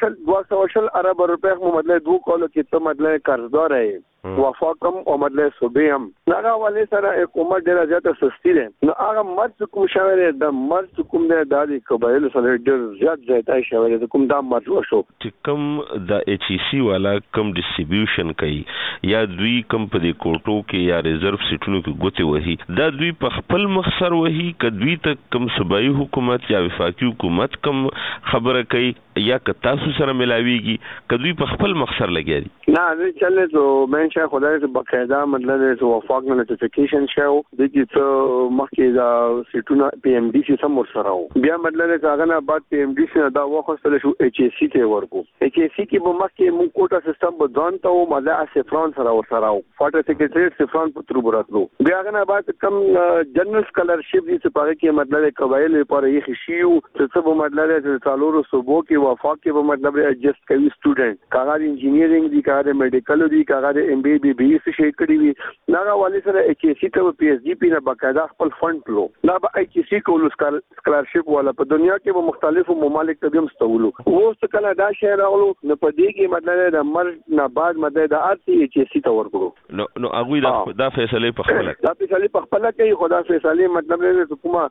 two hundred ارب روپیا مو مطلب دوه کاله کې ته مطلب قرضدار ہے وفاقم او مطلب صوبیم هغه ولې سره حکومت ډیره زیاته سستی ده نو هغه مرز کوم شاوره د مرز کوم د دالي قبایل سره ډیر زیات زیاتای شاوره د کوم دا مرز وشو چې کوم د ایچ ای سی والا کوم ډیسټریبیوشن کوي یا دوی کوم په دې کوټو کې یا ریزرو سیټونو کې ګوتې وهي دا دوی په خپل مخسر وهي کدوی ته کوم صوبایي حکومت یا وفاقي حکومت کوم خبره کوي یا که تاسو سره ملاويږي کدوی په خپل مخسر لګي دي نه نه چلے تو مې چې خدای ته باقاعده مطلب چې وفاق نه نوټیفیکیشن شو د دې ته مخکې دا سیټونه پی ام ډي سی سم ورسره بیا مطلب چې هغه نه بعد پی ام ډي سی دا وخت شو ایچ ای سی ته ورکو ایچ ای سی کې به مخکې مو کوټا سیستم به ځان ته او مله سفران سره ورسره فاټر سیکریټریټ سفران په تر براتلو بیا هغه نه بعد کم جنرال سکالرشپ دي چې پاره کې مطلب قبایل لپاره یې خشيو چې څه به مطلب چې څالورو صوبو کې وفاق کې به مطلب ایڈجسٹ کوي سټوډنټ کاغذ انجینیرینګ دي کاغذ میډیکل دي کاغذ ایم بی بی بی څه شي کړی وي ناغه والی سره ایچ ای سی ته پی ایچ ڈی پی نه باقاعده خپل فند پلو دا به ایچ ای سی کول سکالرشپ والا په دنیا کې به مختلفو ممالک ته هم ستولو اوس کله دا شی راغلو نو په دې کې مطلب د مرګ نه بعد مده د ارتي ایچ ای سی ته ورکړو نو نو هغه دا فیصله په خپل دا فیصله په خپل کوي خدا فیصله مطلب نه حکومت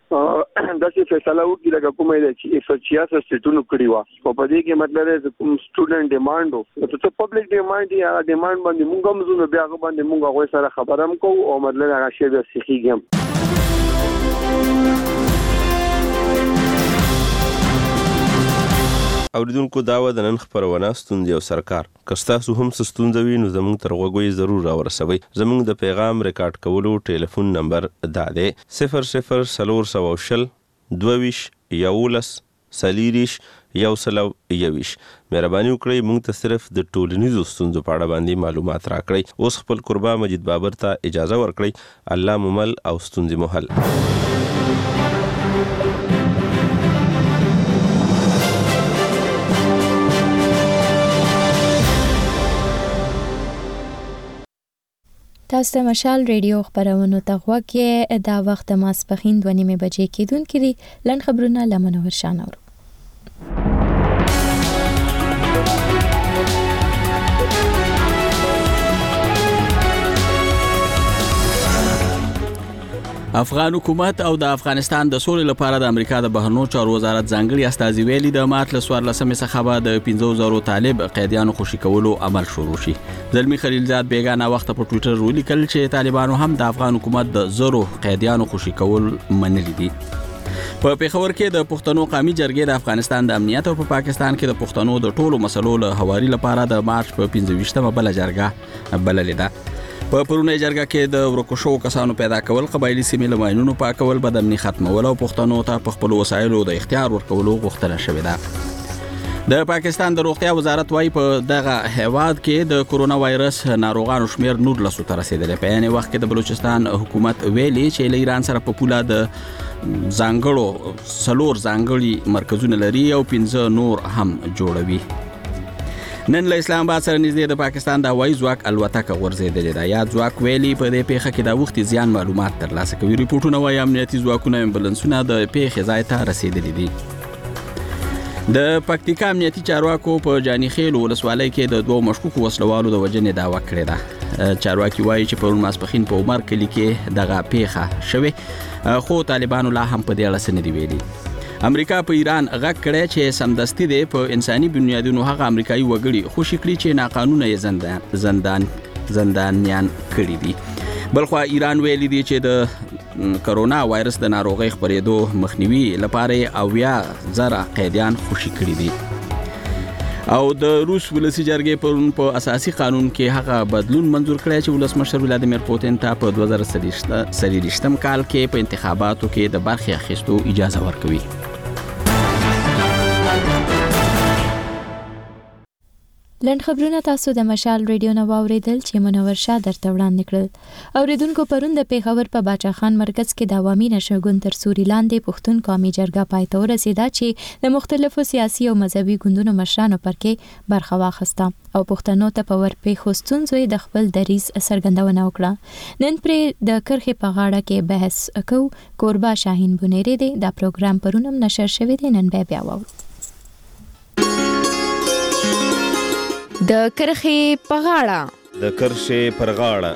دا چې فیصله وکړي لکه کومه ده چې ایک سو چھیاسٹھ سیټونو کړی و او په دې کې مطلب دی کوم سټوډنټ ډیماند او ته پبلک ډیماند یا ډیماند باندې موږ هم زونه بیا غو باندې موږ غوي سره خبرم کوو او مطلب هغه شی به سیخیږم اوریدونکو دا و د نن خبرونه ستوندې او سرکار کستاسو هم ستوندوي نو زموږ تر غوږی ضرور راورسوي زموږ د پیغام ریکارډ کولو ټلیفون نمبر دا دی صفر صفر سلور سو شل دویش یولس سلیریش یو سلو یویش مهرباني وکړئ موږ ته صرف د ټولنیزو ستونزو په اړه باندې معلومات راکړئ اوس خپل قربا مجید بابر ته اجازه ورکړئ الله ممل او ستونزې محل تاسو ته مشال ریډیو خبرونه ته غوږی دا وخت ماسپخین دوه نیمه بجې کېدونکې دي. لن خبرونه لمنور شانور. افغان حکومت او د افغانستان د سولې لپاره د امریکا د بهرنیو چارو وزارت ځانګړي استازي ویلي د مارچ ل څوارلسمې څخه به د پنځه زره طالب قیدیانو خوشي کولو عمل شروع شي. زلمی خلیلزاد بیگانه وخت په ټوئیټر ولیکل چې طالبانو هم د افغان حکومت د زرو قیدیانو خوشي کول منلي دي. په پیښور کې د پښتنو قومي جرګې د افغانستان د امنیت او په پاکستان کې د پښتنو د ټولو مسلو له هواري لپاره د مارچ په پنځه ویشتمه بل جرګه بللې ده. په پرونی جرګه کې د ورکوشو کسانو پیدا کول، قبایلی سیمې له ماینونو پاکول، بدامني ختمول او پښتنو ته په خپل وسایلو د اختیار ورکولو غوښتنه شوې ده. د پاکستان د روغتیا وزارت وايي په دغه هیواد کې د کورونا وایرس ناروغانو شمیر نور لسو ته رسیدلی. په یعنی وخت کې د بلوچستان حکومت ویلي چې له ایران سره په پوله د ځانګړو سلور ځانګړي مرکزونه لري او پنځه نور هم جوړوي. نن له اسلام آباد سره نږدې د پاکستان د هوایي ځواک الوتکه غورځېدلې ده. یا ځواک ویلي په دې پیښه کې د وخت زیان معلومات ترلاسه کوي. ریپورتونه وايي امنیتي ځواکونه امبولانسونه د پیښې ځای ته رسیدلي دي. د پکتیکا امنیتي چارواکو په جاني خیل ولسوالۍ کې د دوه مشکوکو وسلوالو د وژنې دعوه کړې ده. چارواکي وايي چې پرون ماسپخین په عمر کلي کې دغه پیښه شوې، خو طالبانو لا هم په دې اړه څه نه دي ویلي. امریکا په ایران غږ کړی چې سمدستي دی په انساني بنیادونو هغه امریکایي وګړي خوشي کړي چې ناقانونه یې زندان زندان زندانیان کړي دي. بلخوا ایران ویلي دی چې د کرونا وایرس د ناروغۍ خپرېدو مخنیوي لپاره اویا زره قیدیان خوشي کړي دي. او د روس ولسی جرګې پرون په اساسي قانون کې هغه بدلون منزور کړی چې ولسمشر ولادیمیر پوتین ته په دوه زره څلوېښتم کال کې په انتخاباتو کې د برخې اخیستو اجازه ورکوي. لند خبرونه تاسو د مشال ریډیو نو اوریدل چې منور شاه درته وړاندې کړل. اوریدونکو پرون د پیښور په باچا خان مرکز کې د عوامي نشرګون تر سوري لاندې پښتون قومي جرګه پای ته ورسېده چې د مختلفو سیاسي او مذهبي ګوندونو مشرانو پر کې برخه واخیسته او پښتنو ته په ورپېښو ستونزو د خپل دریځ څرګندونه وکړه. نن پرې د کرښې په غاړه کې بحث کوو. کوربه شاهین بونیری دی. دا پروګرام پرونم نشر شوی دی. نن به بیا واورو. د کرښې په غاړه د کرښې پر غاړه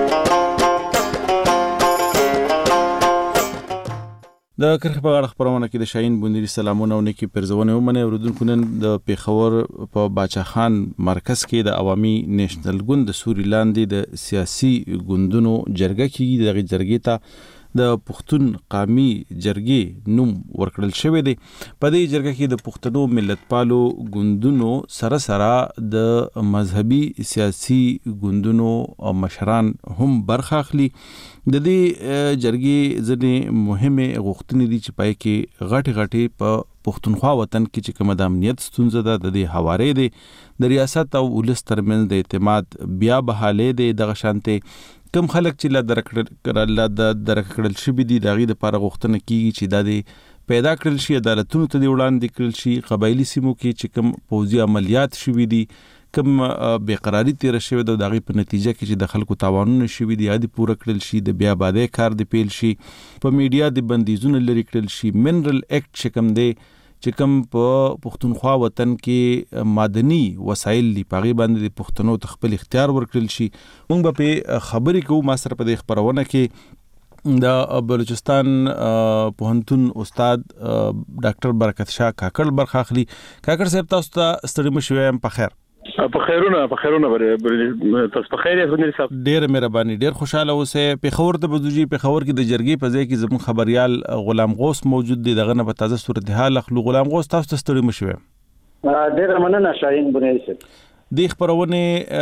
د کرښې په غاړه خبرونه کې د شاهین بونیری سلامونه او نیکی پرزونه ومنه. اوریدونکو نن د پیښور په باچا خان مرکز کې د عوامي نېشنل ګوند د سوري لاندې د سیاسي ګوندونو جرګه کې دغه جرګې ته د پښتون قومي جرګې نوم ورکړل شوی دی. په دې جرګه کې د پښتنو ملتپالو ګوندونو سره سره د مذهبي سیاسي ګوندونو مشران هم برخه اخلي. د دې جرګې ځینې مهمه غوښتنې دي چې پای کې غټ غټي په پښتونخوا وطن کې چې کومه د امنیت ستونزه ده د دې حواله دي د ریاست او ولس ترمنځ د اعتماد بیا بحاله دي. دغه شانته کم خلک چې لا درکړل لا درکړل شي بي دي دغه لپاره غوښتنه کیږي چې د دې پیدا کړل شي عدالتونو ته دی وړاندې کړل شي. قبایلی سیمو کې چې کم پوځي عملیات شوي دي، کم بیقراری تیر شوی د دغه په نتیجه کې چې د خلکو تاوانونه شوي دي عادي پوره کړل شي، د بیا بادې کار دی پیل شي، په میډیا د بندیزونه لري کړل شي. منرل اکټ چې کم دی چې کوم په پښتونخوا وطن کې معدني وسایل دی پاغي باندې د پښتنو ته خپل اختیار ورکړل شي. موږ به په خبرې کوو. ما سره په دې خبرونه کې د بلوچستان پوهنتون استاد ډاکټر برکت شاه کاکړ برخه اخلي. کاکړ صاحب تاسو ته ستړي مشوي ام په خیر. په خیرونه په خیرونه بر تاسو په خیر یې صاحب. ډیر مهرباني، ډیر خوشاله اوسه. په خبر ته بزوجي په خبر کې د جرګې په ځای کې زمون خبريال غلام غوث موجود دی. دغه نه په تازه صورتحال اخلو. غلام غوث تاسو ته ستړي مشوي. ډیر مننه شاهین بونیری صاحب. د خبرونه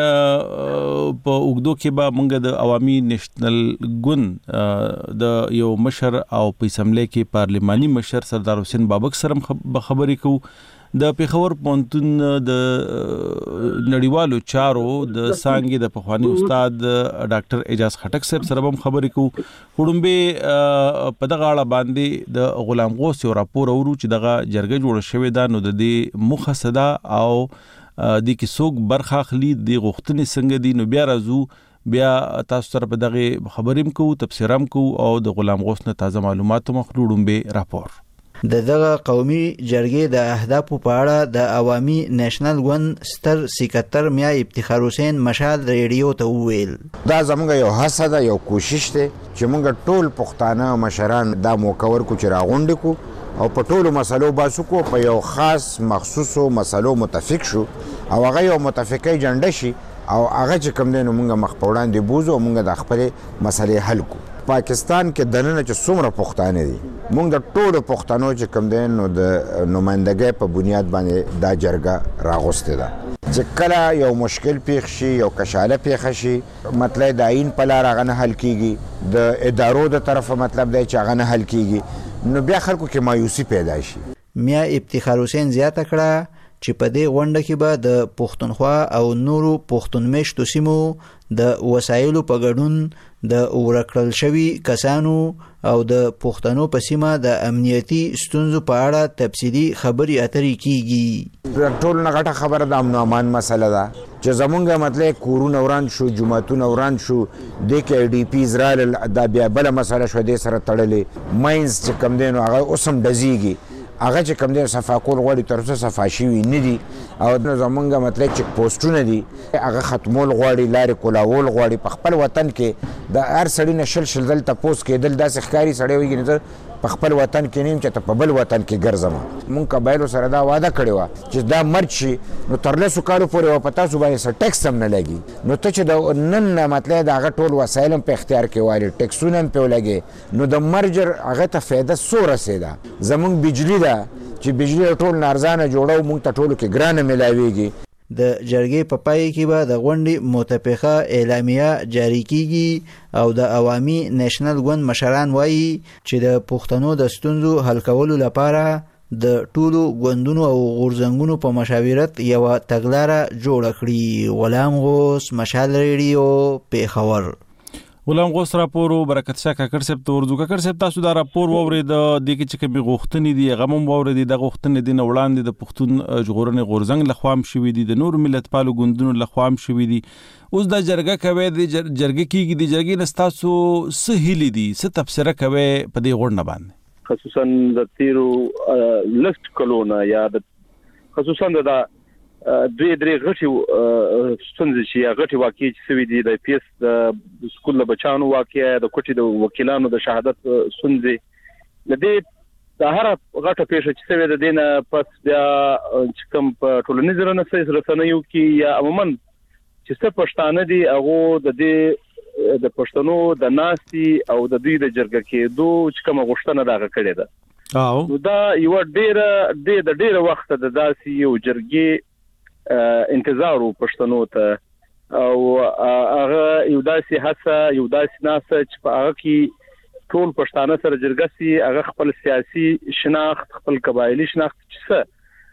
په اوګدو کې به موږ د عوامي نېشنل ګوند د یو مشر او په اسمبلی کې پارلماني مشر سردار حسین بابک سره خبرې کوو. د پیښور پونتون د نړیوالو چارو د سانګي د پخوانی استاد ډاکټر اعجاز خټک صاحب سره هم خبرې کوو. وړومبه په دغه اړه باندې د غلام غوث یو راپور اورو چې دغه جرګه جوړ شوې ده نو د دې مخه صدا او د کې څوک برخه اخلي د غوښتنې څنګه دي. نو بیا راځو بیا تاسو سره په دغه خبریم کو تفسیرم کو او د غلام غوث نه تازه معلومات مخلوړم به راپور د دغه قومي جرګې د اهدافو په اړه د عوامي نېشنل ګوند ستر سکرټر میا افتخار حسین مشال ریډیو ته وویل دا زموږ یو هڅه ده یو کوشش دی چې موږ ټول پښتانه مشران دا موکور کو چې راغونډ کو او په ټولو مسلو باسو کو په یو خاص مخصوصو مسلو متفق شو او هغه یو متفقې جنډه شي او هغه چې کوم دی نو موږ مخ په وړاندې بوزو او موږ د خپل مسلې حل کو پاکستان کې دننه چې څومره پښتانه دي موږ د ټولو پښتنو چې کوم دي نو د نمائندګۍ په بنیاد باندې دا جرګه راغوسته ده چې کله یو مشکل پیښ شي یو کشاله پیښ شي مطلب د عین په لار غنه حل کیږي د ادارو د طرفه مطلب دی چې غنه حل کیږي نو بیا خلکو کې مایوسی پیدا شي میا افتخار حسین زیاته کړه چې په دې غونډه کې به د پښتونخوا او نورو پښتون میشتو سیمو د وسایلو په ګډون د ورکړل شوي کسانو او د پښتنو په سیمه د امنیتي ستونزو په اړه تفصیلي خبرې اترې کیږي ټول نه غټه خبره د امن او امان مسله ده چې زمونږ مطلب کورونه وران شو جماعتونه وران شو د کې ډي پی اسرائیل دا بیا بل مسله شو د سره تړلې ماینز چې کم دین هغه اوسم دزيږي هغه چې کوم دی صفا کول غواړي تر څو صفا شوي نه دي او زمونږ مطلب چک پوسټونه دي هغه ختمول غواړي لارې کولاول غواړي په خپل وطن کې د هر سړي نه شل شل دلته پوس کېدل داسې ښکاري سړی وایي چې په خپل وطن کې نیم چې ته په بل وطن کې ګرځم مونږ قبایلو سره دا وعده کړې وه چې دا مرګ شي نو تر لسو کالو پورې به په تاسو باندې څه ټکس هم نه لګي نو ته چې د نن نه مطلب د هغه ټول وسایل هم په اختیار کې والي ټکسونه هم پرې ولګې نو د مرجر هغه ته فایده څو رسېده زمونږ بجلي ده چې بجلی ټول نارزانه جوړو مونږ ته ټولو کې ګرانه ملاويږي د جرګې په پای کې به د غونډې متفقه اعلامیه جاری کیږي او د عوامي نېشنل ګوند مشران وایي چې د پښتنو د ستونزو حل کولو لپاره د ټولو ګوندونو او غورځنګونو په مشاورت یو تګلاره جوړه کړي غلام غوث مشال ریډیو پیښور غلام غوث راپور برکت شاه کاکړ صاحب ته ورځو کاکړ صاحب تاسو دا راپور واورید د دې چې کومې غوښتنې دي هغه هم واورید د غوښتنې دي نه وړاندې د پښتون ژغورنې غورځنګ لخوا هم شوي دي د نور ملت پالو ګوندونو لخوا هم شوي دي اوس دا جرګه کوي د جرګې کېږي د جرګې نه ستاسو څه هیلې دي څه تبصره کوي په دې غونډه باندې خصوصا د تیرو لست کلونه یا د خصوصا د دوی درې غټي ستونزې چې غټي واقعي چې سوي دي د پی اس د سکول له بچانو واقعي د کوټي د وکیلانو د شهادت ستونزې د دې د هر غټه پیښه چې سوي د دینه پس بیا چې کوم په ټولنیز رسنیو کې یا عموما چې څه پښتانه دي هغه د دې د پښتنو د ناستي او د دوی د جرګه کې دوه چې کوم غوښتنه راغ کړې ده او دا یو ډېر د ډېر وخت د داسي یو جرګې انتظار پښتنو ته او هغه یو داسي هڅه یو داسي ناسه چې په هغه کې ټول پښتانه سره جرګه سي هغه خپل سیاسي شناخت خپل قبایلی شناخت چې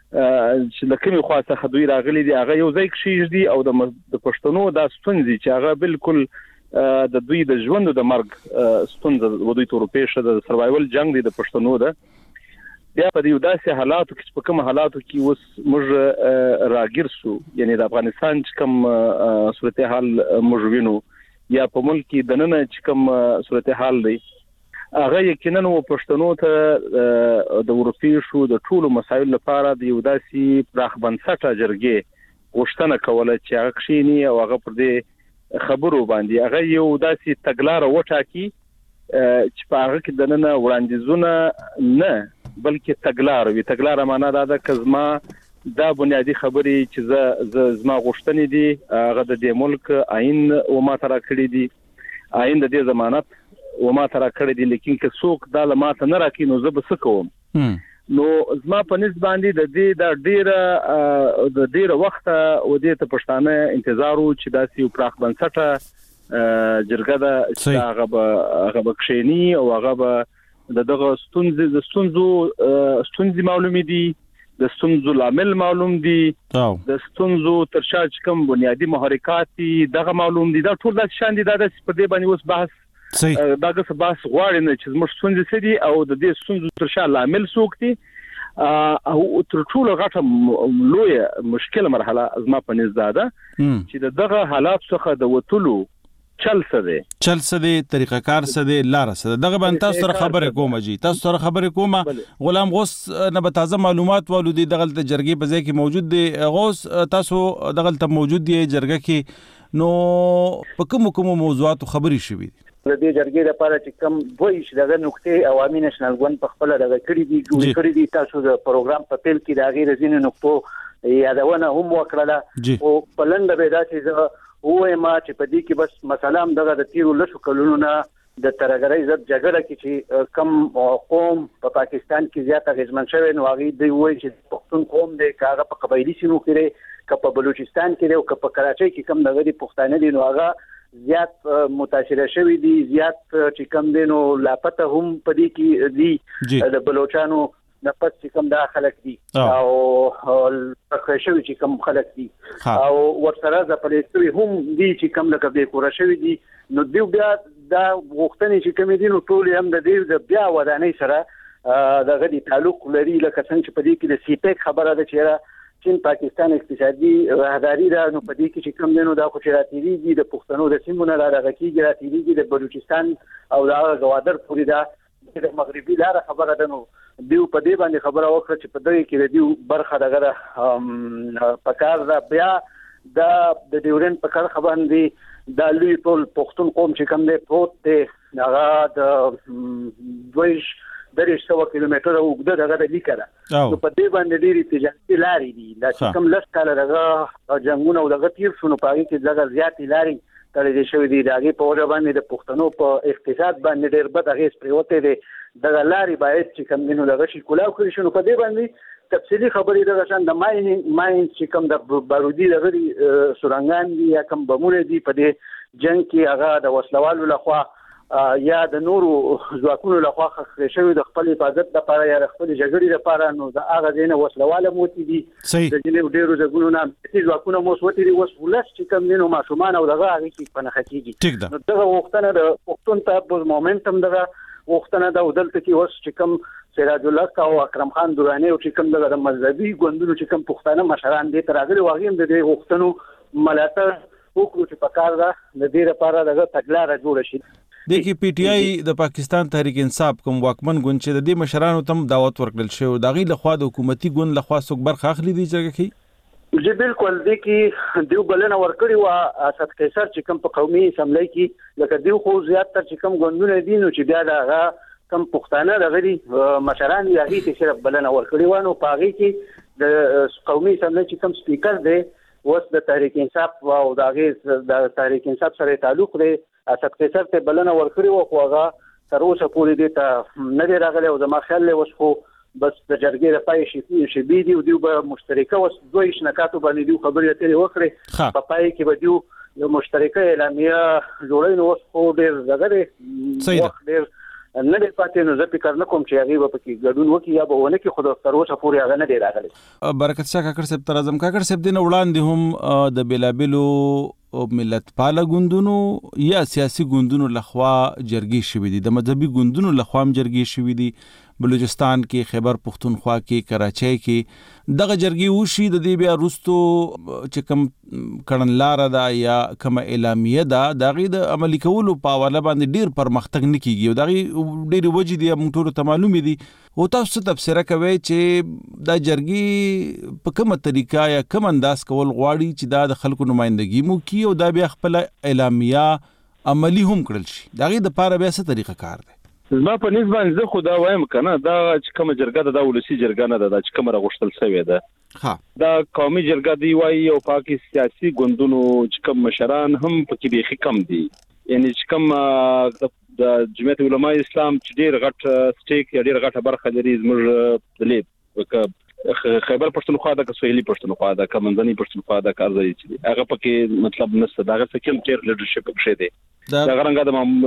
چې لکه خاصه خدوی راغلي دي هغه یو ځای کې دي او د پښتنو د ستونزې چې هغه بالکل د دوی د ژوند د مرګ ستونزه و دوی تور پیښه د سروایول جنگ دی د پښتنو ده بیا په یو داسې حالاتو کې په کوم حالاتو کې اوس موږ راګیر سو یعنی د افغانستان چې کوم صورتحال موږ وینو یا په ملک کې د نن چې کوم صورتحال دی هغه یقینا و پښتنو ته د اروپی شو د ټولو مسایل لپاره د یو داسې پراخ بنسټه جرګې غوښتنه کوله چې هغه کښینی او هغه پر دې خبرو باندې هغه یو داسې تګلارې وټاکي چې په هغه کې د نن وړاندیزونه نه بلکې تګلارې وي تګلارې معنا دا ده چې زما دا بنیادی خبرې چې ز زما غوښتنې دي هغه د دې ملک آئین او ما ترا کړی دي آئین د دې ضمانت او ما ترا کړی دي لیکن که څوک دا لماته نه راکې نو زه به څه کوم نو زما په نسبت باندې د دې د ډیره د ډیره وخت او د ته پښتانه انتظارو چې داسې یو پراخ بنسټه جرګه ده چې هغه به هغه به کښینی او هغه به د دغه ستونزې د ستونزو ستونزې معلومې دي د ستونزو لامل معلوم دي د ستونزو تر شا چې کوم بنیادی محرکات دي دغه معلوم دي دا ټول د شان دي دا د په دې باندې اوس بحث دغه څه بحث غواړي نه چې موږ ستونزې څه دي او د دې ستونزو تر شا لامل څوک دي او تر ټولو غټه لویه مشکله مرحله زما په نظر ده چې دغه حالات څخه د وټلو چل څه دی چل څه دی طریقه کار څه دی لار څه دی دغه باندې تاسو سره خبرې کوم جی تاسو سره خبرې کوم غلام غوث نه به تازه معلومات والو دي دغه جرګې په ځای کې موجود دی غوث تاسو دغه ته موجود دی جرګه کې نو په کوم کوم موضوعات خبرې شوي دي د دې جرګې لپاره چې کوم دوی چې دغه نقطې عوامي نېشنل ګوند په خپل دغه کړی دي جوړ کړی دي تاسو د پروګرام په پیل کې د غیر ځینې نقطو یادونه هم وکړه او په لنډه به دا چې وای ما چې په دې کې بس مسله هم دغه د تیرو لسو کلونو نه د ترګرۍ ضد جګړه کې چې کم قوم په پاکستان کې زیات اغیزمن شوی نو هغه دی وایي چې پښتون قوم دی کاغه په قبایلی سیمو کې دی که په بلوچستان کې دی او که په کراچۍ کې کم دغه پښتانه دي نو هغه زیات متاثر شوی دي زیات چې کم دي نو لاپته هم په دې کې دي د بلوچستانو د پد چې کوم دا خلک دي او خښوي چې کوم خلک دي او ورسره د پلیسوي هم دي چې کوم لکه به کور شوی دي نو دیو بیا دا وختنی چې کوم دي نو ټول هم د دې د بیا ودانۍ سره د غدي تعلق لري لکه څنګه چې په دې کې د سیپیک خبره ده چې چین پاکستان اقتصادي راهداري ده نو په دې کې چې کوم دي نو دا خو چې راتېږي د پښتنو د سیمونو لاره کېږي راتېږي د بلوچستان او د غوادر پوری ده د مغربي لاره خبره ده نو دیو په دې باندې خبره وکړه چې په دې کې د دیو برخه دغه پکار دا بیا د ډیورن پکار خبر دی د لوی ټول پښتون قوم چې کوم دی پروت دی هغه د دویش درې سو کیلومتره اوږده دغه د لیکره نو په دې باندې ډېری تجارتي لارې دي دا کوم لس کاله دغه جنگونه او دغه تیر شنو پاره کې دغه زیاتې لارې ترې شوې دي دغه په وجه باندې د پښتنو په اقتصاد باندې ډېر بد اغیز پریوته دي دغه لارې باید چې کوم دینو دغه شي کولاو کړی شنو په دې باندې تفصیلی خبرې دغه شان د ماینینګ ماین چې کوم د بارودي دغه سورنګان دي یا کوم بمونه دي په دې جنگ کې هغه د وسلوالو لخوا یا د نورو ځواکونو لخوا خښ شوی د خپل حفاظت لپاره یا خپل جګړې لپاره نو د هغه دینه وسلواله موتی دي د جنیو ډیرو ځګونو نه چې ځواکونه مو سوتي دي وس ولس چې کوم دینو ماشومان او دغه هغه کې پنه کیږي نو دغه وختونه د پښتون ته په مومنټم دغه وختونه د ودلته کې وس چې کوم سراج الله او اکرم خان دورانی او چې کوم دغه مذهبي ګوندونو چې کوم پښتانه مشران دي ترغلي واغیم د دې وختونو ملاتړ وکړو چې پکار ده د دې لپاره دغه تګلارې جوړ شي د کی پی ټی آی د پاکستان تحریک انصاف کوم واکمن ګوند چې د دې مشرانو تم دعوت ورکړل شو د غي لخوا د حکومتي ګوند لخوا څوک برخه اخلي دي چې جی بالکل دی کې دیو بلنه ورکړی و اسد قیصر چې کوم په قومي اسمبلی کې لکه دیو خو زیات تر چې کوم ګوندونه دي نو چې بیا دغه کوم پښتانه دغه مشران یې هغه ته صرف بلنه ورکړی و نو پاغي کې د قومي اسمبلی چې کوم سپیکر دی وس د تحریک انصاف او دغه د تحریک انصاف سره تعلق دی اسد قیصر ته بلنه ورکړی و خو هغه تر اوسه پورې دې ته نه دی راغلی او زما خیال له وس خو بس د جرګې لپاره شي شي بي دي او دیو به مشترکه وس دوی شنکاتو باندې دیو خبرې اترې وکړي په پای کې به دیو یو مشترکه اعلامیه جوړین وس خو ډېر زغره وخت ډېر نه دی پاتې نو زه فکر نه کوم چې هغه به پکې ګډون وکړي یا به ونه کې خود تر اوسه پورې هغه نه دی راغلی برکت شاه کاکړ صاحب تر اعظم کاکړ صاحب دین وړاندې هم د بلابلو او ملت پاله ګوندونو یا سیاسي ګوندونو لخوا جرګې شوې دي د مذهبي ګوندونو لخوا هم جرګې شوې دي بلوچستان کې خیبر پختونخوا کې کراچۍ کې دغه جرګې وشي د دې بیا وروستو چې کوم کړنلاره ده یا کوم اعلامیه ده دغه د عملي کولو په حواله باندې ډیر پرمختګ نه کیږي او دغه ډیر وجې دي موږ ټول ته معلومې دي او تاسو تفسیر کوي چې دا جرګې په کومه طریقه یا کوم انداز کول غواړي چې دا د خلکو نمائندګي مو کی او دا بیا خپل اعلامیه عملی هم کړل شي دغه د پاره بیا څه طریقه کار ده زما په نسبت باندې زه خو دا وایم کنه دا چې کوم جرګه ده د ولسی جرګه نه ده چې کوم راغشتل شوی ده ها دا قومي جرګه دی وایي او پاکي سیاسي ګوندونو چې کوم مشران هم پکې بيخي کم دي یعنی چې کوم د جمعیت علماء اسلام چې ډیر غټ سټیک یا ډیر غټه برخه لري زموږ د لیب خیبر پښتونخوا د سویلي پښتونخوا د کمنځنی پښتونخوا د کارځي چې هغه پکې مطلب نشته دا څه کوم ټیر لیډرشپ کې دی دا غرنګا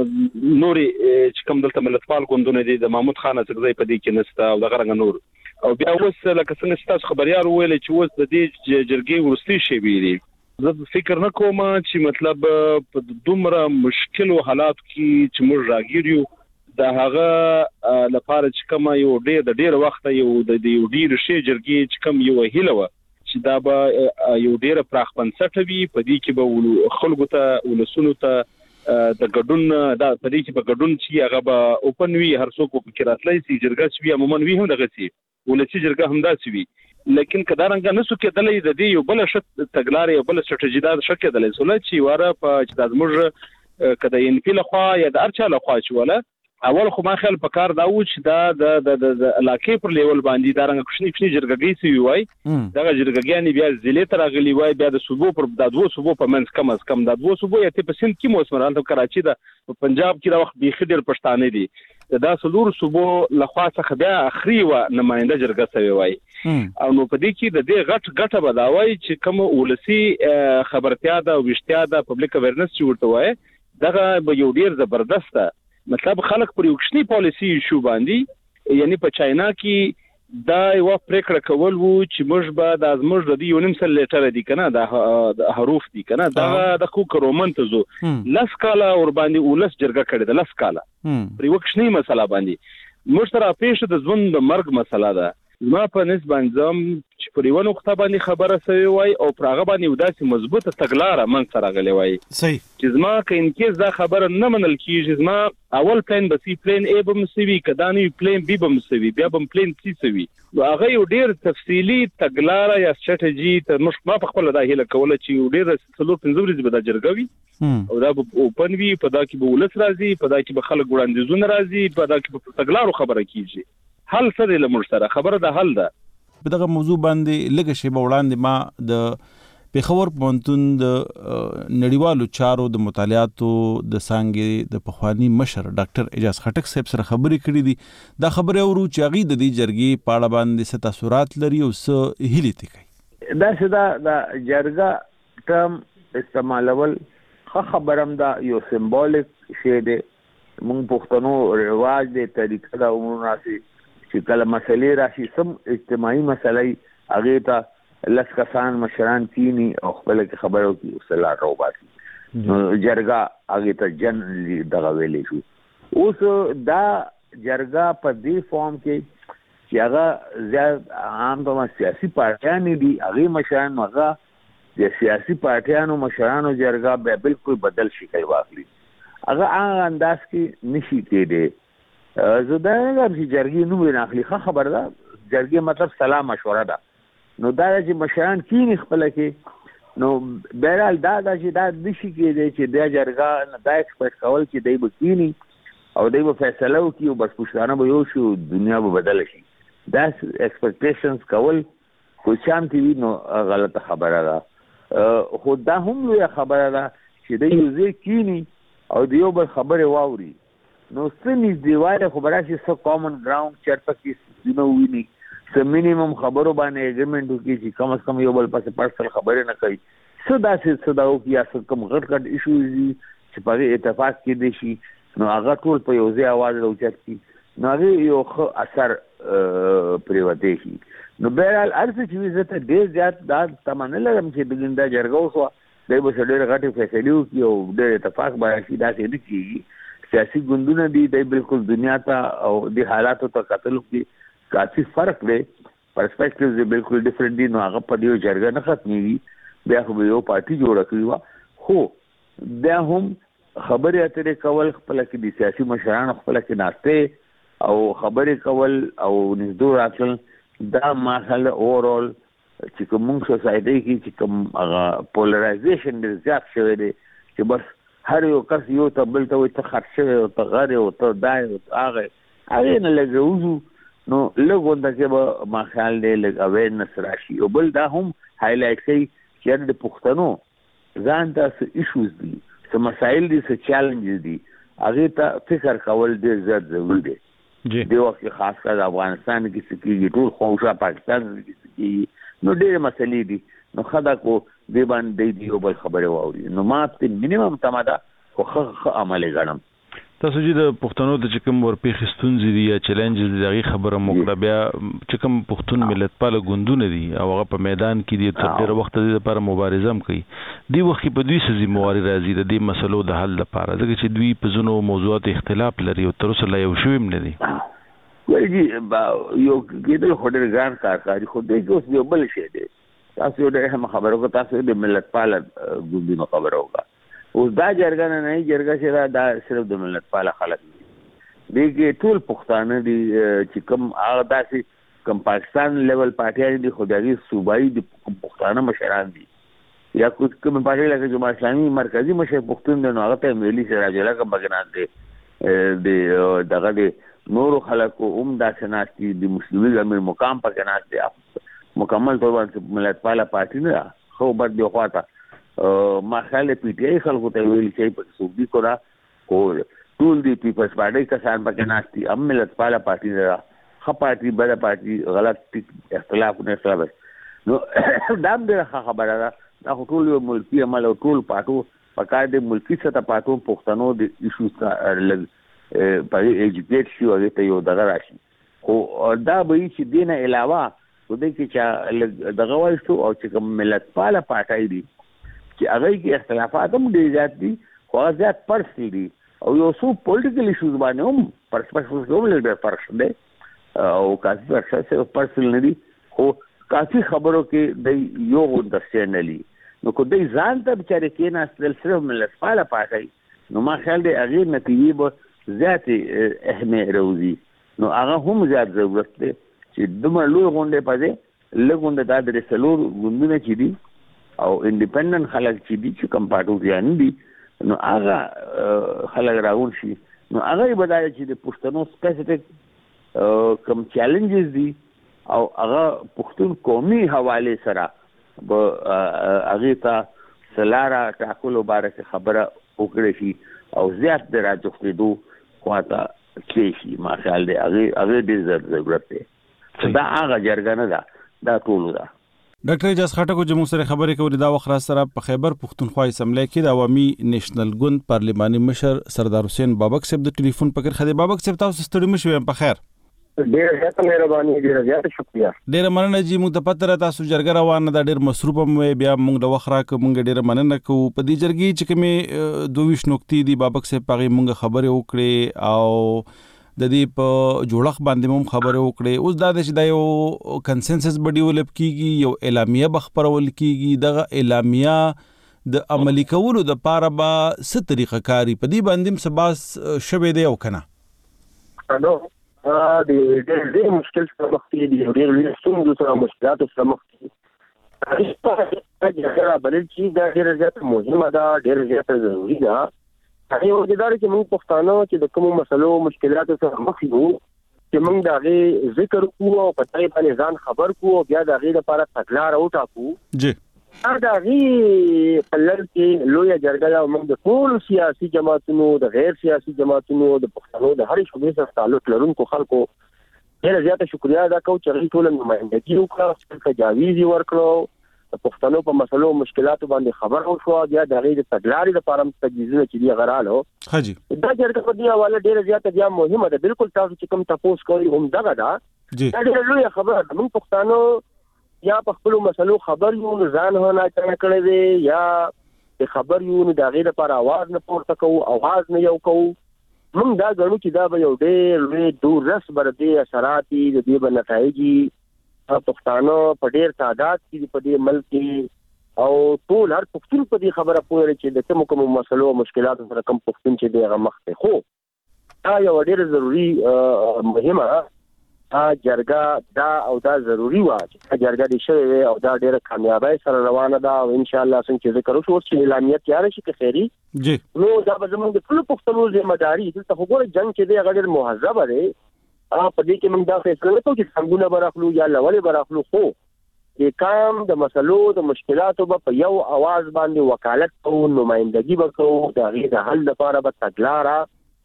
د نوري چې کوم دلته ملتپال ګوندونه دي د محمود خان څخه په دې کې نشته او د غرنګ نور او بیا اوس لکه څنګه تاسو خبريار ویل چې اوس د دې جرګې ورستي شي ویلي زه فکر نه کوم چې مطلب په دومره مشکل او حالات کې چې موږ راګیریو دا هغه لپاره چې کوم یو ډېر د ډېر وخت یو د یو ډېر شی جرګې چې کوم یو هیله و چې دا به یو ډېر پراخ بنسټ وي په دې کې به خلکو ته ولسونو ته د ګډون دا په دې کې په ګډون چې هغه به اوپن وي هر څوک په کې راتلای شي جرګه چې عموما وي هم دغه شي ولسی جرګه هم دا شي لیکن کدارنګ نسو کېدلې د دې یو بل شت تګلارې یو بل ستراتیژي دا شک کېدلې سول چې واره په چې د زموږ کده ان په لخوا یا د ارچا لخوا چې ولا اول خو ما خیال په کار دا و چې دا د د علاقې پر لیول باندې دا رنګ کښنی کښنی جرګګي سی وای دا جرګګیانی بیا ضلع تر غلی وای بیا د صوبو پر د دوه صوبو په منځ کم از کم د دوه صوبو یا په سند کې موسم راځي کراچي د پنجاب کې دا وخت به خډر پښتانه دي دا سلور صوبو لخوا څخه بیا اخري و نماینده جرګه سوي وای او نو په دې کې د دې غټ غټه بداوي چې کوم ولسی خبرتیا دا وشتیا دا پبلک اویرنس چې ورته وای دا به یو ډیر زبردست مطلب خلک پر یو کښنی پالیسی شو باندې یعنی په چاینا کې دا یو پریکړه کول وو چې موږ به د ازموږ د یو نیم سل لیټر دي کنه د حروف دي کنه دا د کو کرومن ته زو لاس کاله ور باندې ولس جرګه کړي د لاس کاله پر یو کښنی مسله باندې موږ سره پېښه د ژوند د مرګ مسله ده ما په نسبت زم چې پر یو نقطه باندې خبره سوي وای او پر هغه باندې وداسي مضبوطه تګلاره من سره غلي وای صحیح چې زما ک ان کیس دا خبره نه منل کیږي زما اول پلان به سی پلان ای به مسوي کدانې پلان بي به مسوي بیا به پلان سی سوي نو هغه یو ډیر تفصیلی تګلاره یا ستراتیژي ته مش ما په خپل دا هیله کوله چې یو ډیر څلور پنځه ورځې به دا جرګوي او دا به اوپن وي په دا کې به ولس راځي په دا کې به خلک وړاندیزونه راځي په دا کې به تګلارو خبره کیږي حل سره لمر سره خبره ده حل ده په دغه موضوع باندې لږ شی به وړاندې ما د پیښور پونتون د نړیوالو چارو د مطالعاتو د څنګه د پخوانی مشر ډاکټر اجاز خټک صاحب سره خبرې کړې دي دا خبره ورو چې غي د دې جرګې په اړه باندې ست تاثیرات لري او څه هیلې تکي دا شدا د جرګه ټرم استعمالول خو خبرم دا یو سمبولیک شی دی مونږ پښتنو رواج دی طریقه دا عموما سي چې کله مسلې راشي سم اجتماعي مسلې هغه ته لس کسان مشران کینی او خپل کې خبرو کې وسلا روباسي نو جرګه هغه ته جنرالي دغه ویلې شو اوس دا جرګه په دې فارم کې چې هغه زیات عام په سیاسي پارټیانو دي هغه مشران هغه د سیاسي پارټیانو مشرانو جرګه به بالکل بدل شکل واخلي هغه هغه انداز کې نشي کېده زه دا نه چې جرګې نو نه اخلي خبر ده جرګې مطلب سلام مشوره ده نو دا چې مشران کینی خپل کې نو بهرحال دا چې دا نشي کېدی چې دا جرګه دا ایکسپیکټ کول چې دی به کینی او دی به فیصله وکړي او بس پښتانه به یو شو دنیا به بدل شي دا ایکسپیکټیشنز کول خو شانتي وي نو غلطه خبره ده خو دا هم لوی خبره ده چې دی یو ځای کینی او دیو بل خبره واوري نو سنځ دیواله خبره چې څه کامن ګراوند چرته کې نو ویني څه مینیمم خبرو باندې اګریمنت وکړي چې کم از کم یو بل پاسه پرسنل خبره نه کوي څه داسې څه دا او یا څه کم غټ غټ ایشوز چې په اتفاق کې دي شي نو هغه ټول په یو ځای आवाज راوچت کی نو هغه یو ښه اثر پریوته شي نو بهرحال ارڅ چې زه ته ډیر زیات دا تمنه لرم چې دغنده جرګه وسو دای به ډېر غټي فیصلې وکړي او ډېر اتفاق به شي دا څه دي کیږي سیاسي ګوندونه دي د بالکل دنیا ته او د حالاتو ته قتل کې کافي فرق دی پرسپیکټیوز دی بالکل ډیفرنٹ دي نو هغه په دې جرګه نه ختميږي بیا خو یو پارټي جوړه کړی و خو بیا هم خبرې اترې کول خپل کې د سیاسي مشرانو خپل کې ناشته او خبرې کول او نږدې راتل دا ماحول اورال چې کوم سوسایټي کې چې کوم هغه پولرایزیشن ډیر زیات شوی دی چې بس هر یو کس یو ته بل ته وي ته خرڅه او ته غره او ته دای او هغه هغه نه لګوزو نو لګوندا کې به ما خیال دی لګ اویرنس راشي او بل دا هم هایلایټ کوي چې د پښتنو ځان ته ایشوز دي څه مسایل دي څه چیلنجز دي هغه ته فکر کول ډیر زیات ضروري دی جی دی وخت خاص کر افغانستان کې سکیږي ټول خوشا پاکستان کې سکیږي نو ډیر مسلې دي نو خدا کو دی باندې دی یو بل خبره واوري نو ما ته مینیمم تماده خو خه عمل غنم تاسو چې د پښتنو د چکم ورپېخ ستونزې دي یا چیلنجز دي دغه خبره موکړه بیا چکم پښتون ملت پاله ګوندونه دي او هغه په میدان کې دي تر ډیره وخت لپاره مبارزه هم کوي دی وخت په دوی سزي مواري راځي د دې مسلو د حل لپاره ځکه چې دوی په زونو موضوعات اختلاف لري او تر اوسه لا یو شویم نه دي وایي یو کېدل خوري ګان کار کوي خو دې اوس یو بل شي دی تاسو ډېر هم خبرو کو تاسو د ملت پاله ګوندونو خبرو کا او دا جرګه نه نه جرګه چې دا صرف د ملت پاله خلک دي دغه ټول پښتانه دي چې کوم هغه داسې کوم پاکستان لیول پارټیان دي خدایي صوبایي د پښتانه مشران دي یا کوم پارټي لکه جماعت اسلامي مرکزی مشر پښتون د نو هغه ته ملي سراجلا کوم بګنات دي د دغه د نورو خلکو هم داسې ناشتي د مسلمي امیر مقام پکې ناشتي مکمل طور باندې ملت پاله پارټي نه خو بد دی خواته ما خیال پی ټی آی خلکو ته ویل چې په سعودي کورا کو ټول دی پیپلز پارټي کسان پکې ناشتي ام ملت پاله پارټي نه خ پارټي بل پارټي غلط اختلاف نه اختلاف نو دام دغه خبره ده دا ټول یو ملکی عمل او ټول پاتو پکای د ملکی سره پاتو پښتنو د ایشوز لګ په ایجوکیټ شي او ته یو دغه راشي خو دا به چې دینه علاوه و دې کې چې دغه وایسو او چې کوم ملت پاله پاتای دي چې هغه کې اختلافات هم ډېر زیات دي خو زیات پرسنل دي او یو څو پولیټیکل ایشوز باندې هم پرسپیکټیوز هم لږ فرق دی او کافي فرق سره پرسنل نه دي خو کافي خبرو کې د یو اندرسټینډلی نو کو د ځان ته بچاره کې نه اصل صرف ملت پاله پاتای نو ما خیال دی هغه نتیجې به زیات اهمیت راوځي نو هغه هم زیات ضرورت دی چې دومره لوی غونډې پځې لږ غونډه دا درې څلور غونډونه چې دي او انډیپندنت خلک چې دي چې کوم پارټیان دي نو هغه خلک راغون شي نو هغه به دا چې د پښتنو سپیسیفیک کوم چیلنجز دي او هغه پښتون قومي حواله سره به هغه ته سلاره ټاکلو باره خبره وکړي شي او زیات د راځوختېدو خواته کې شي ما خیال دی هغه هغه ډېر ضرورت دی دا هغه جرګه نه ده دا ټول ده ډاکټر اجاز خټک چې موږ سره خبرې کوي دا وخت را سره په خیبر پښتونخوا اسمبلی کې د عوامي نېشنل ګوند پارلماني مشر سردار حسین بابک صاحب د ټلیفون پکې خدي بابک صاحب تاسو ستړي مشوي په خیر ډېر زیاته مهرباني ډېر زیاته شکریا ډېر مننه چې موږ ته پته را تاسو جرګه روانه دا ډېر مصروف مې بیا موږ د وخت را کوم موږ ډېر مننه کوو په دې جرګې چې کومه دوه نقطې دی بابک صاحب پغې موږ خبرې وکړې او د دې په جوړخ باندې هم خبرې وکړې اوس دا چې دا یو کنسنسس بډي ولپ کیږي یو اعلامیه بخبرول کیږي دغه اعلامیه د عملی کولو د پاره به څه طریقه کاری په دې باندې سباس شوه دی او کنه نو ا دې ډېر مشکل سره مخ دي ډېر لوی ستونزې سره مشکلات سره مخ دي دا بلل چې دا ډېر زیات مهمه ده ډېر زیات ضروري ده هغه وګدار چې موږ پښتانه چې د کومو مسلو مشکلاتو سره مخ یو چې موږ دا غي ذکر کوو او په تای باندې ځان خبر کوو بیا دا غي لپاره تګلار او ټاکو جی دا غي په لړ کې لوی جرګه او موږ د ټول سیاسي جماعتونو د غیر سیاسي جماعتونو د پښتنو د هر شوبې سره تعلق لرونکو خلکو ډېر زیاته شکریا ادا کوم چې ټول نمائندګي وکړه چې جاویزي ورکړو پښتنو په مسلو مشکلاتو باندې خبر او شو بیا د غیر تګلارې لپاره تجهیزونه چې دی غرالو حاجی دا جرګه په دی حواله ډېر زیاته بیا مهمه ده بالکل تاسو چې کوم تاسو کوي هم دغه دا دا ډېر لوی خبره ده موږ پښتنو یا په خپل مسلو خبر یو ځان هونه کړی دی یا د خبر یو د غیر لپاره आवाज نه پورته کوو आवाज نه یو کوو موږ دا غواړو چې دا به یو ډېر لوی دورس برده اثرات دي د دې بنتایجي پښتانه په ډېر تعداد کې په دې ملک کې او ټول هر پښتون په دې خبره پوهیږي چې د کوم کوم مسلو او مشکلاتو سره کوم پښتون چې دی هغه مخ ته خو دا یو ډېر ضروری مهمه جرګه دا او دا ضروری و چې جرګه دې شوی او دا ډېر کامیابی سره روانه ده او ان شاء الله څنګه چې ذکر وشو چې اعلامیه تیار شي که خیری جی نو دا به زموږ د ټول پښتنو ذمہ داری دلته وګوره جنگ چې دی هغه ډېر مهذب دی په دې کې موږ دا فیصله وکړو چې څنګه برخلو یا لولې برخلو خو د کام د مسلو د مشکلاتو په یو आवाज باندې وکالت او نمائندګي وکړو د غي د حل لپاره به تګلارا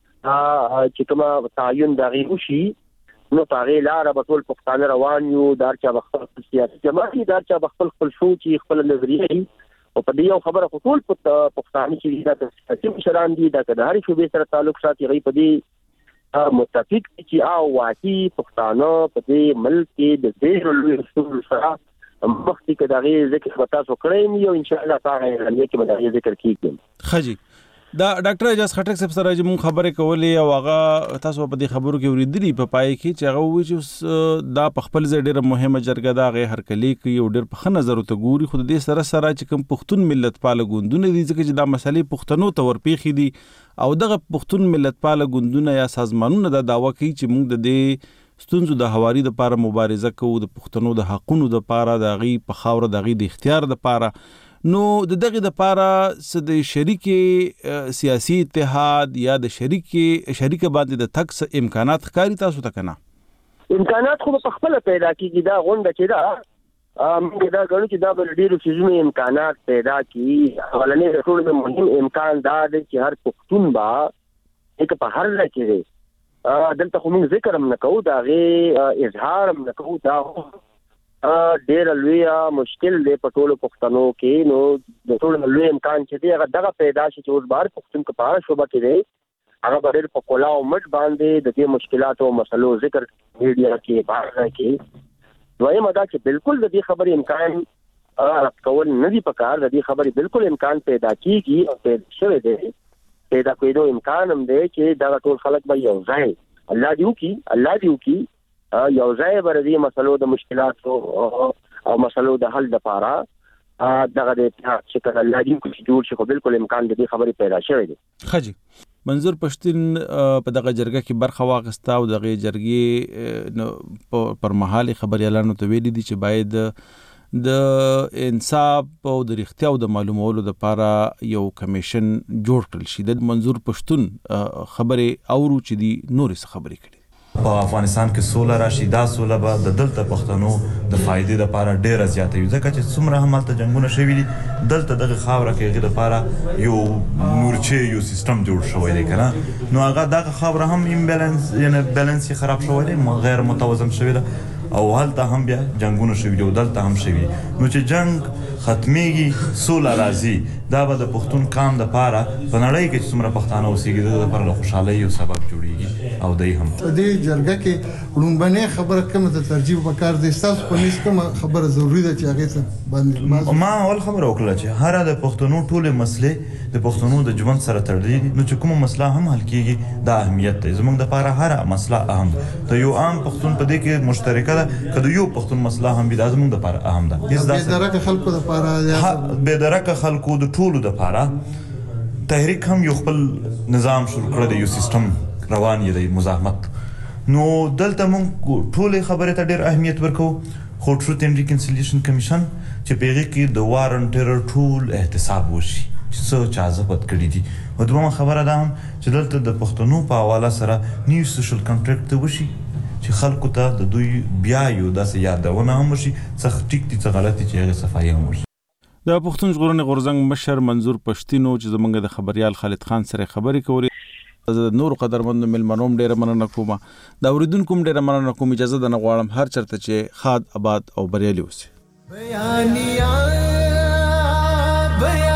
چې کومه تعین د غي وشي نو هغه لار به ټول پښتانه روان یو دار چا خپل سیاسي جماعتي دار چا خپل خپل شو چې خپل نظریه او په دې یو خبره ټول پښتانه چې د سیاسي مشران دي د کډهاري شوبې سره تعلق ساتي غي په دې متفق چې او واقعي پښتانه په دې ملک کې د ډېر لوی رسول سره مخکې کداغي ذکر وتا سو کړی یو ان شاء الله تعالی باندې کې باندې ذکر کیږي خجی دا ډاکټر اجاز خټک صاحب سره چې مون خبرې کولې او هغه تاسو په دې خبرو کې ورېدلی په پای کې چې هغه وایي چې دا په خپل ځای ډېره مهمه جرګه ده، هغې هرکلی کوي او ډېر په ښه نظر ورته ګوري. خو د دې سره سره چې کوم پښتون ملت پاله ګوندونه دي، ځکه چې دا مسلې پښتنو ته ورپېښې دي او دغه پښتون ملت پاله ګوندونه یا سازمانونه دا دعوه کوي چې موږ د دې ستونزو د هواري دپاره مبارزه کوو، د پښتنو د حقونو دپاره، د هغې په خاوره د هغې د اختیار دپاره. نو د دغې دپاره څه د شریکې سیاسي اتحاد یا د شریکې شریکه باندې د تګ څه امکانات ښکاري تاسو ته که نه؟ امکانات خو په خپله پیدا کېږي. دا غونډه چې ده موږ دا ګڼو چې دا به له ډېرو څیزونو امکانات پیدا کړي. اولنی د ټولو مهم امکان دا دی چې هر پښتون به لکه په هر ځای کې دی، دلته خو موږ ذکر هم نه کوو، د هغې اظهار هم نه کوو، دا ډېره لویه مشکل دی په ټولو پښتنو کې. نو د ټولو لوی امکان چې دی هغه دغه پیدا شي چې اوس به هر پښتون که په هره شعبه کې دی هغه به ډېر په کلا او مټ باندې د دې مشکلاتو او مسلو ذکر میډیا کې په هر ځای کې. دویمه دا چې بالکل د دې خبرې امکان رد کول نه دي پکار، د دې خبرې بالکل امکان پیدا کېږي او پیدا شوی دی. پیدا کېدو امکان هم دی چې دغه ټول خلک به یو ځای الله دې وکړي الله دې وکړي یو ځای به د دې مسلو د مشکلاتو او مسلو د حل دپاره دغه د اتحاد چې کله الله دې وکړي چې جوړ شي، خو بالکل امکان د دې خبرې پیدا شوی دی. ښه جي، منظور پښتون په دغه جرګه کې برخه واخیسته او دغه جرګې پر مهال خبریالانو ته ویلي دي چې باید د انصاف او د رښتیا او د معلومولو دپاره یو کمیشن جوړ کړل شي. د منظور پښتون خبرې اورو چې دي نورې څه خبرې کړي. په افغانستان کې سوله راشي، دا سوله به د دلته پښتنو د فائدې لپاره ډیره زیاته وي، ځکه چې څومره هم هلته جنګونه شوي دي دلته دغه خاوره کې هغې لپاره یو مورچې یو سیستم جوړ شوی دی که نه، نو هغه دغه خاوره هم امبیلنس یعنی بیلنس یې خراب شوی دی، غیر متوازن شوی ده او هلته هم بیا جنګونه شوي دي او دلته هم شوي. نو چې جنګ ختمیږي سوله راځي، دا به د پښتون قام دپاره په نړۍ کې چې څومره پښتانه اوسېږي د دپاره د خوشحالۍ یو سبب جوړېږي او دی هم. په دې جرګه کې لومبنۍ خبره کومه ته ترجیح پکار دی؟ ستاسو په نس کومه خبره ضروري ده چې هغې ته باندې ما اول خبره وکړله چې هره د پښتنو ټولې مسلې د پښتنو د ژوند سره تړلي دي، نو چې کومه مسله هم حل کېږي دا اهمیت دی. زموږ دپاره هره مسله اهم ده. د یو عام پښتون په دې کې مشترکه ده، که د یو پښتون مسله هم وي دا زموږ دپاره اهم ده. بېدرکه خلکو دپاره بېدرکه خلکو د ټولو دپاره تحریک هم یو خپل نظام شروع کړی دی، یو سیستم روان یې دی مزاحمت. نو دلته موږ ټولې خبرې ته ډېر اهمیت ورکوو، خو ټروت اینډ ریکنسیلیشن کمیشن چې په هغې کې د وار ان ټیرر ټول احتساب وشي چې څه چا ضبط کړي دي. او دویمه خبره دا هم چې دلته د پښتنو په حواله سره نیو سوشل کنټریکټ ته وشي چې خلکو ته د دوی بیا یو داسې یادونه هم وشي څه ټیک دي څه غلط دي چې هغې صفایي هم وشي. د پښتون ژغورنې غورځنګ مشر منظور پښتین چې زموږ د خبریال خالد خان سره خبرې کولې، زه د نورو قدرمندو مېلمنو هم ډېره مننه کوم، د اورېدونکو هم ډېره مننه کوم. اجازه ده نه غواړم هر چېرته چې ښاد آباد او بریالي اوسي. بیانیه بیانیه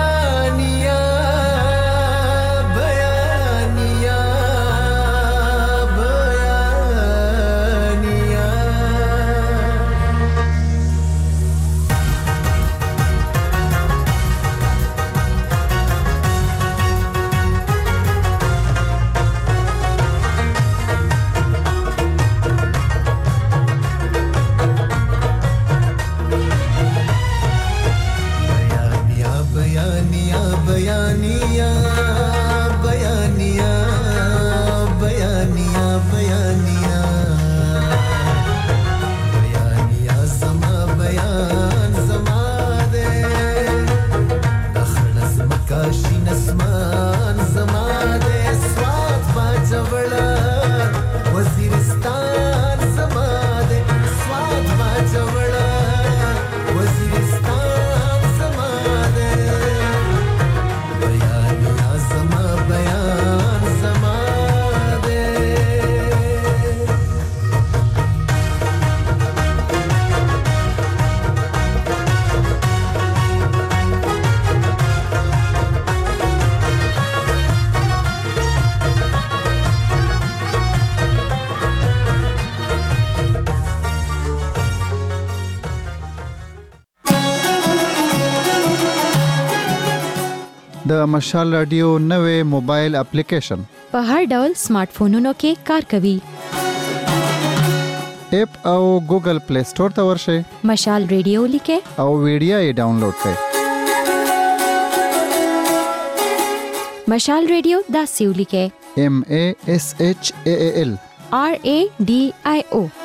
د مشال رادیو نوې موبایل اپلیکیشن په هر ډول سمارټ فونونو کې کار کوي. اپ او ګوګل پلی سٹور ته ورشئ. مشال رادیو لیکه او ویډیو یې ډاونلوډ کړئ. مشال رادیو دا سیو لیکه M A S H A A L R A D I O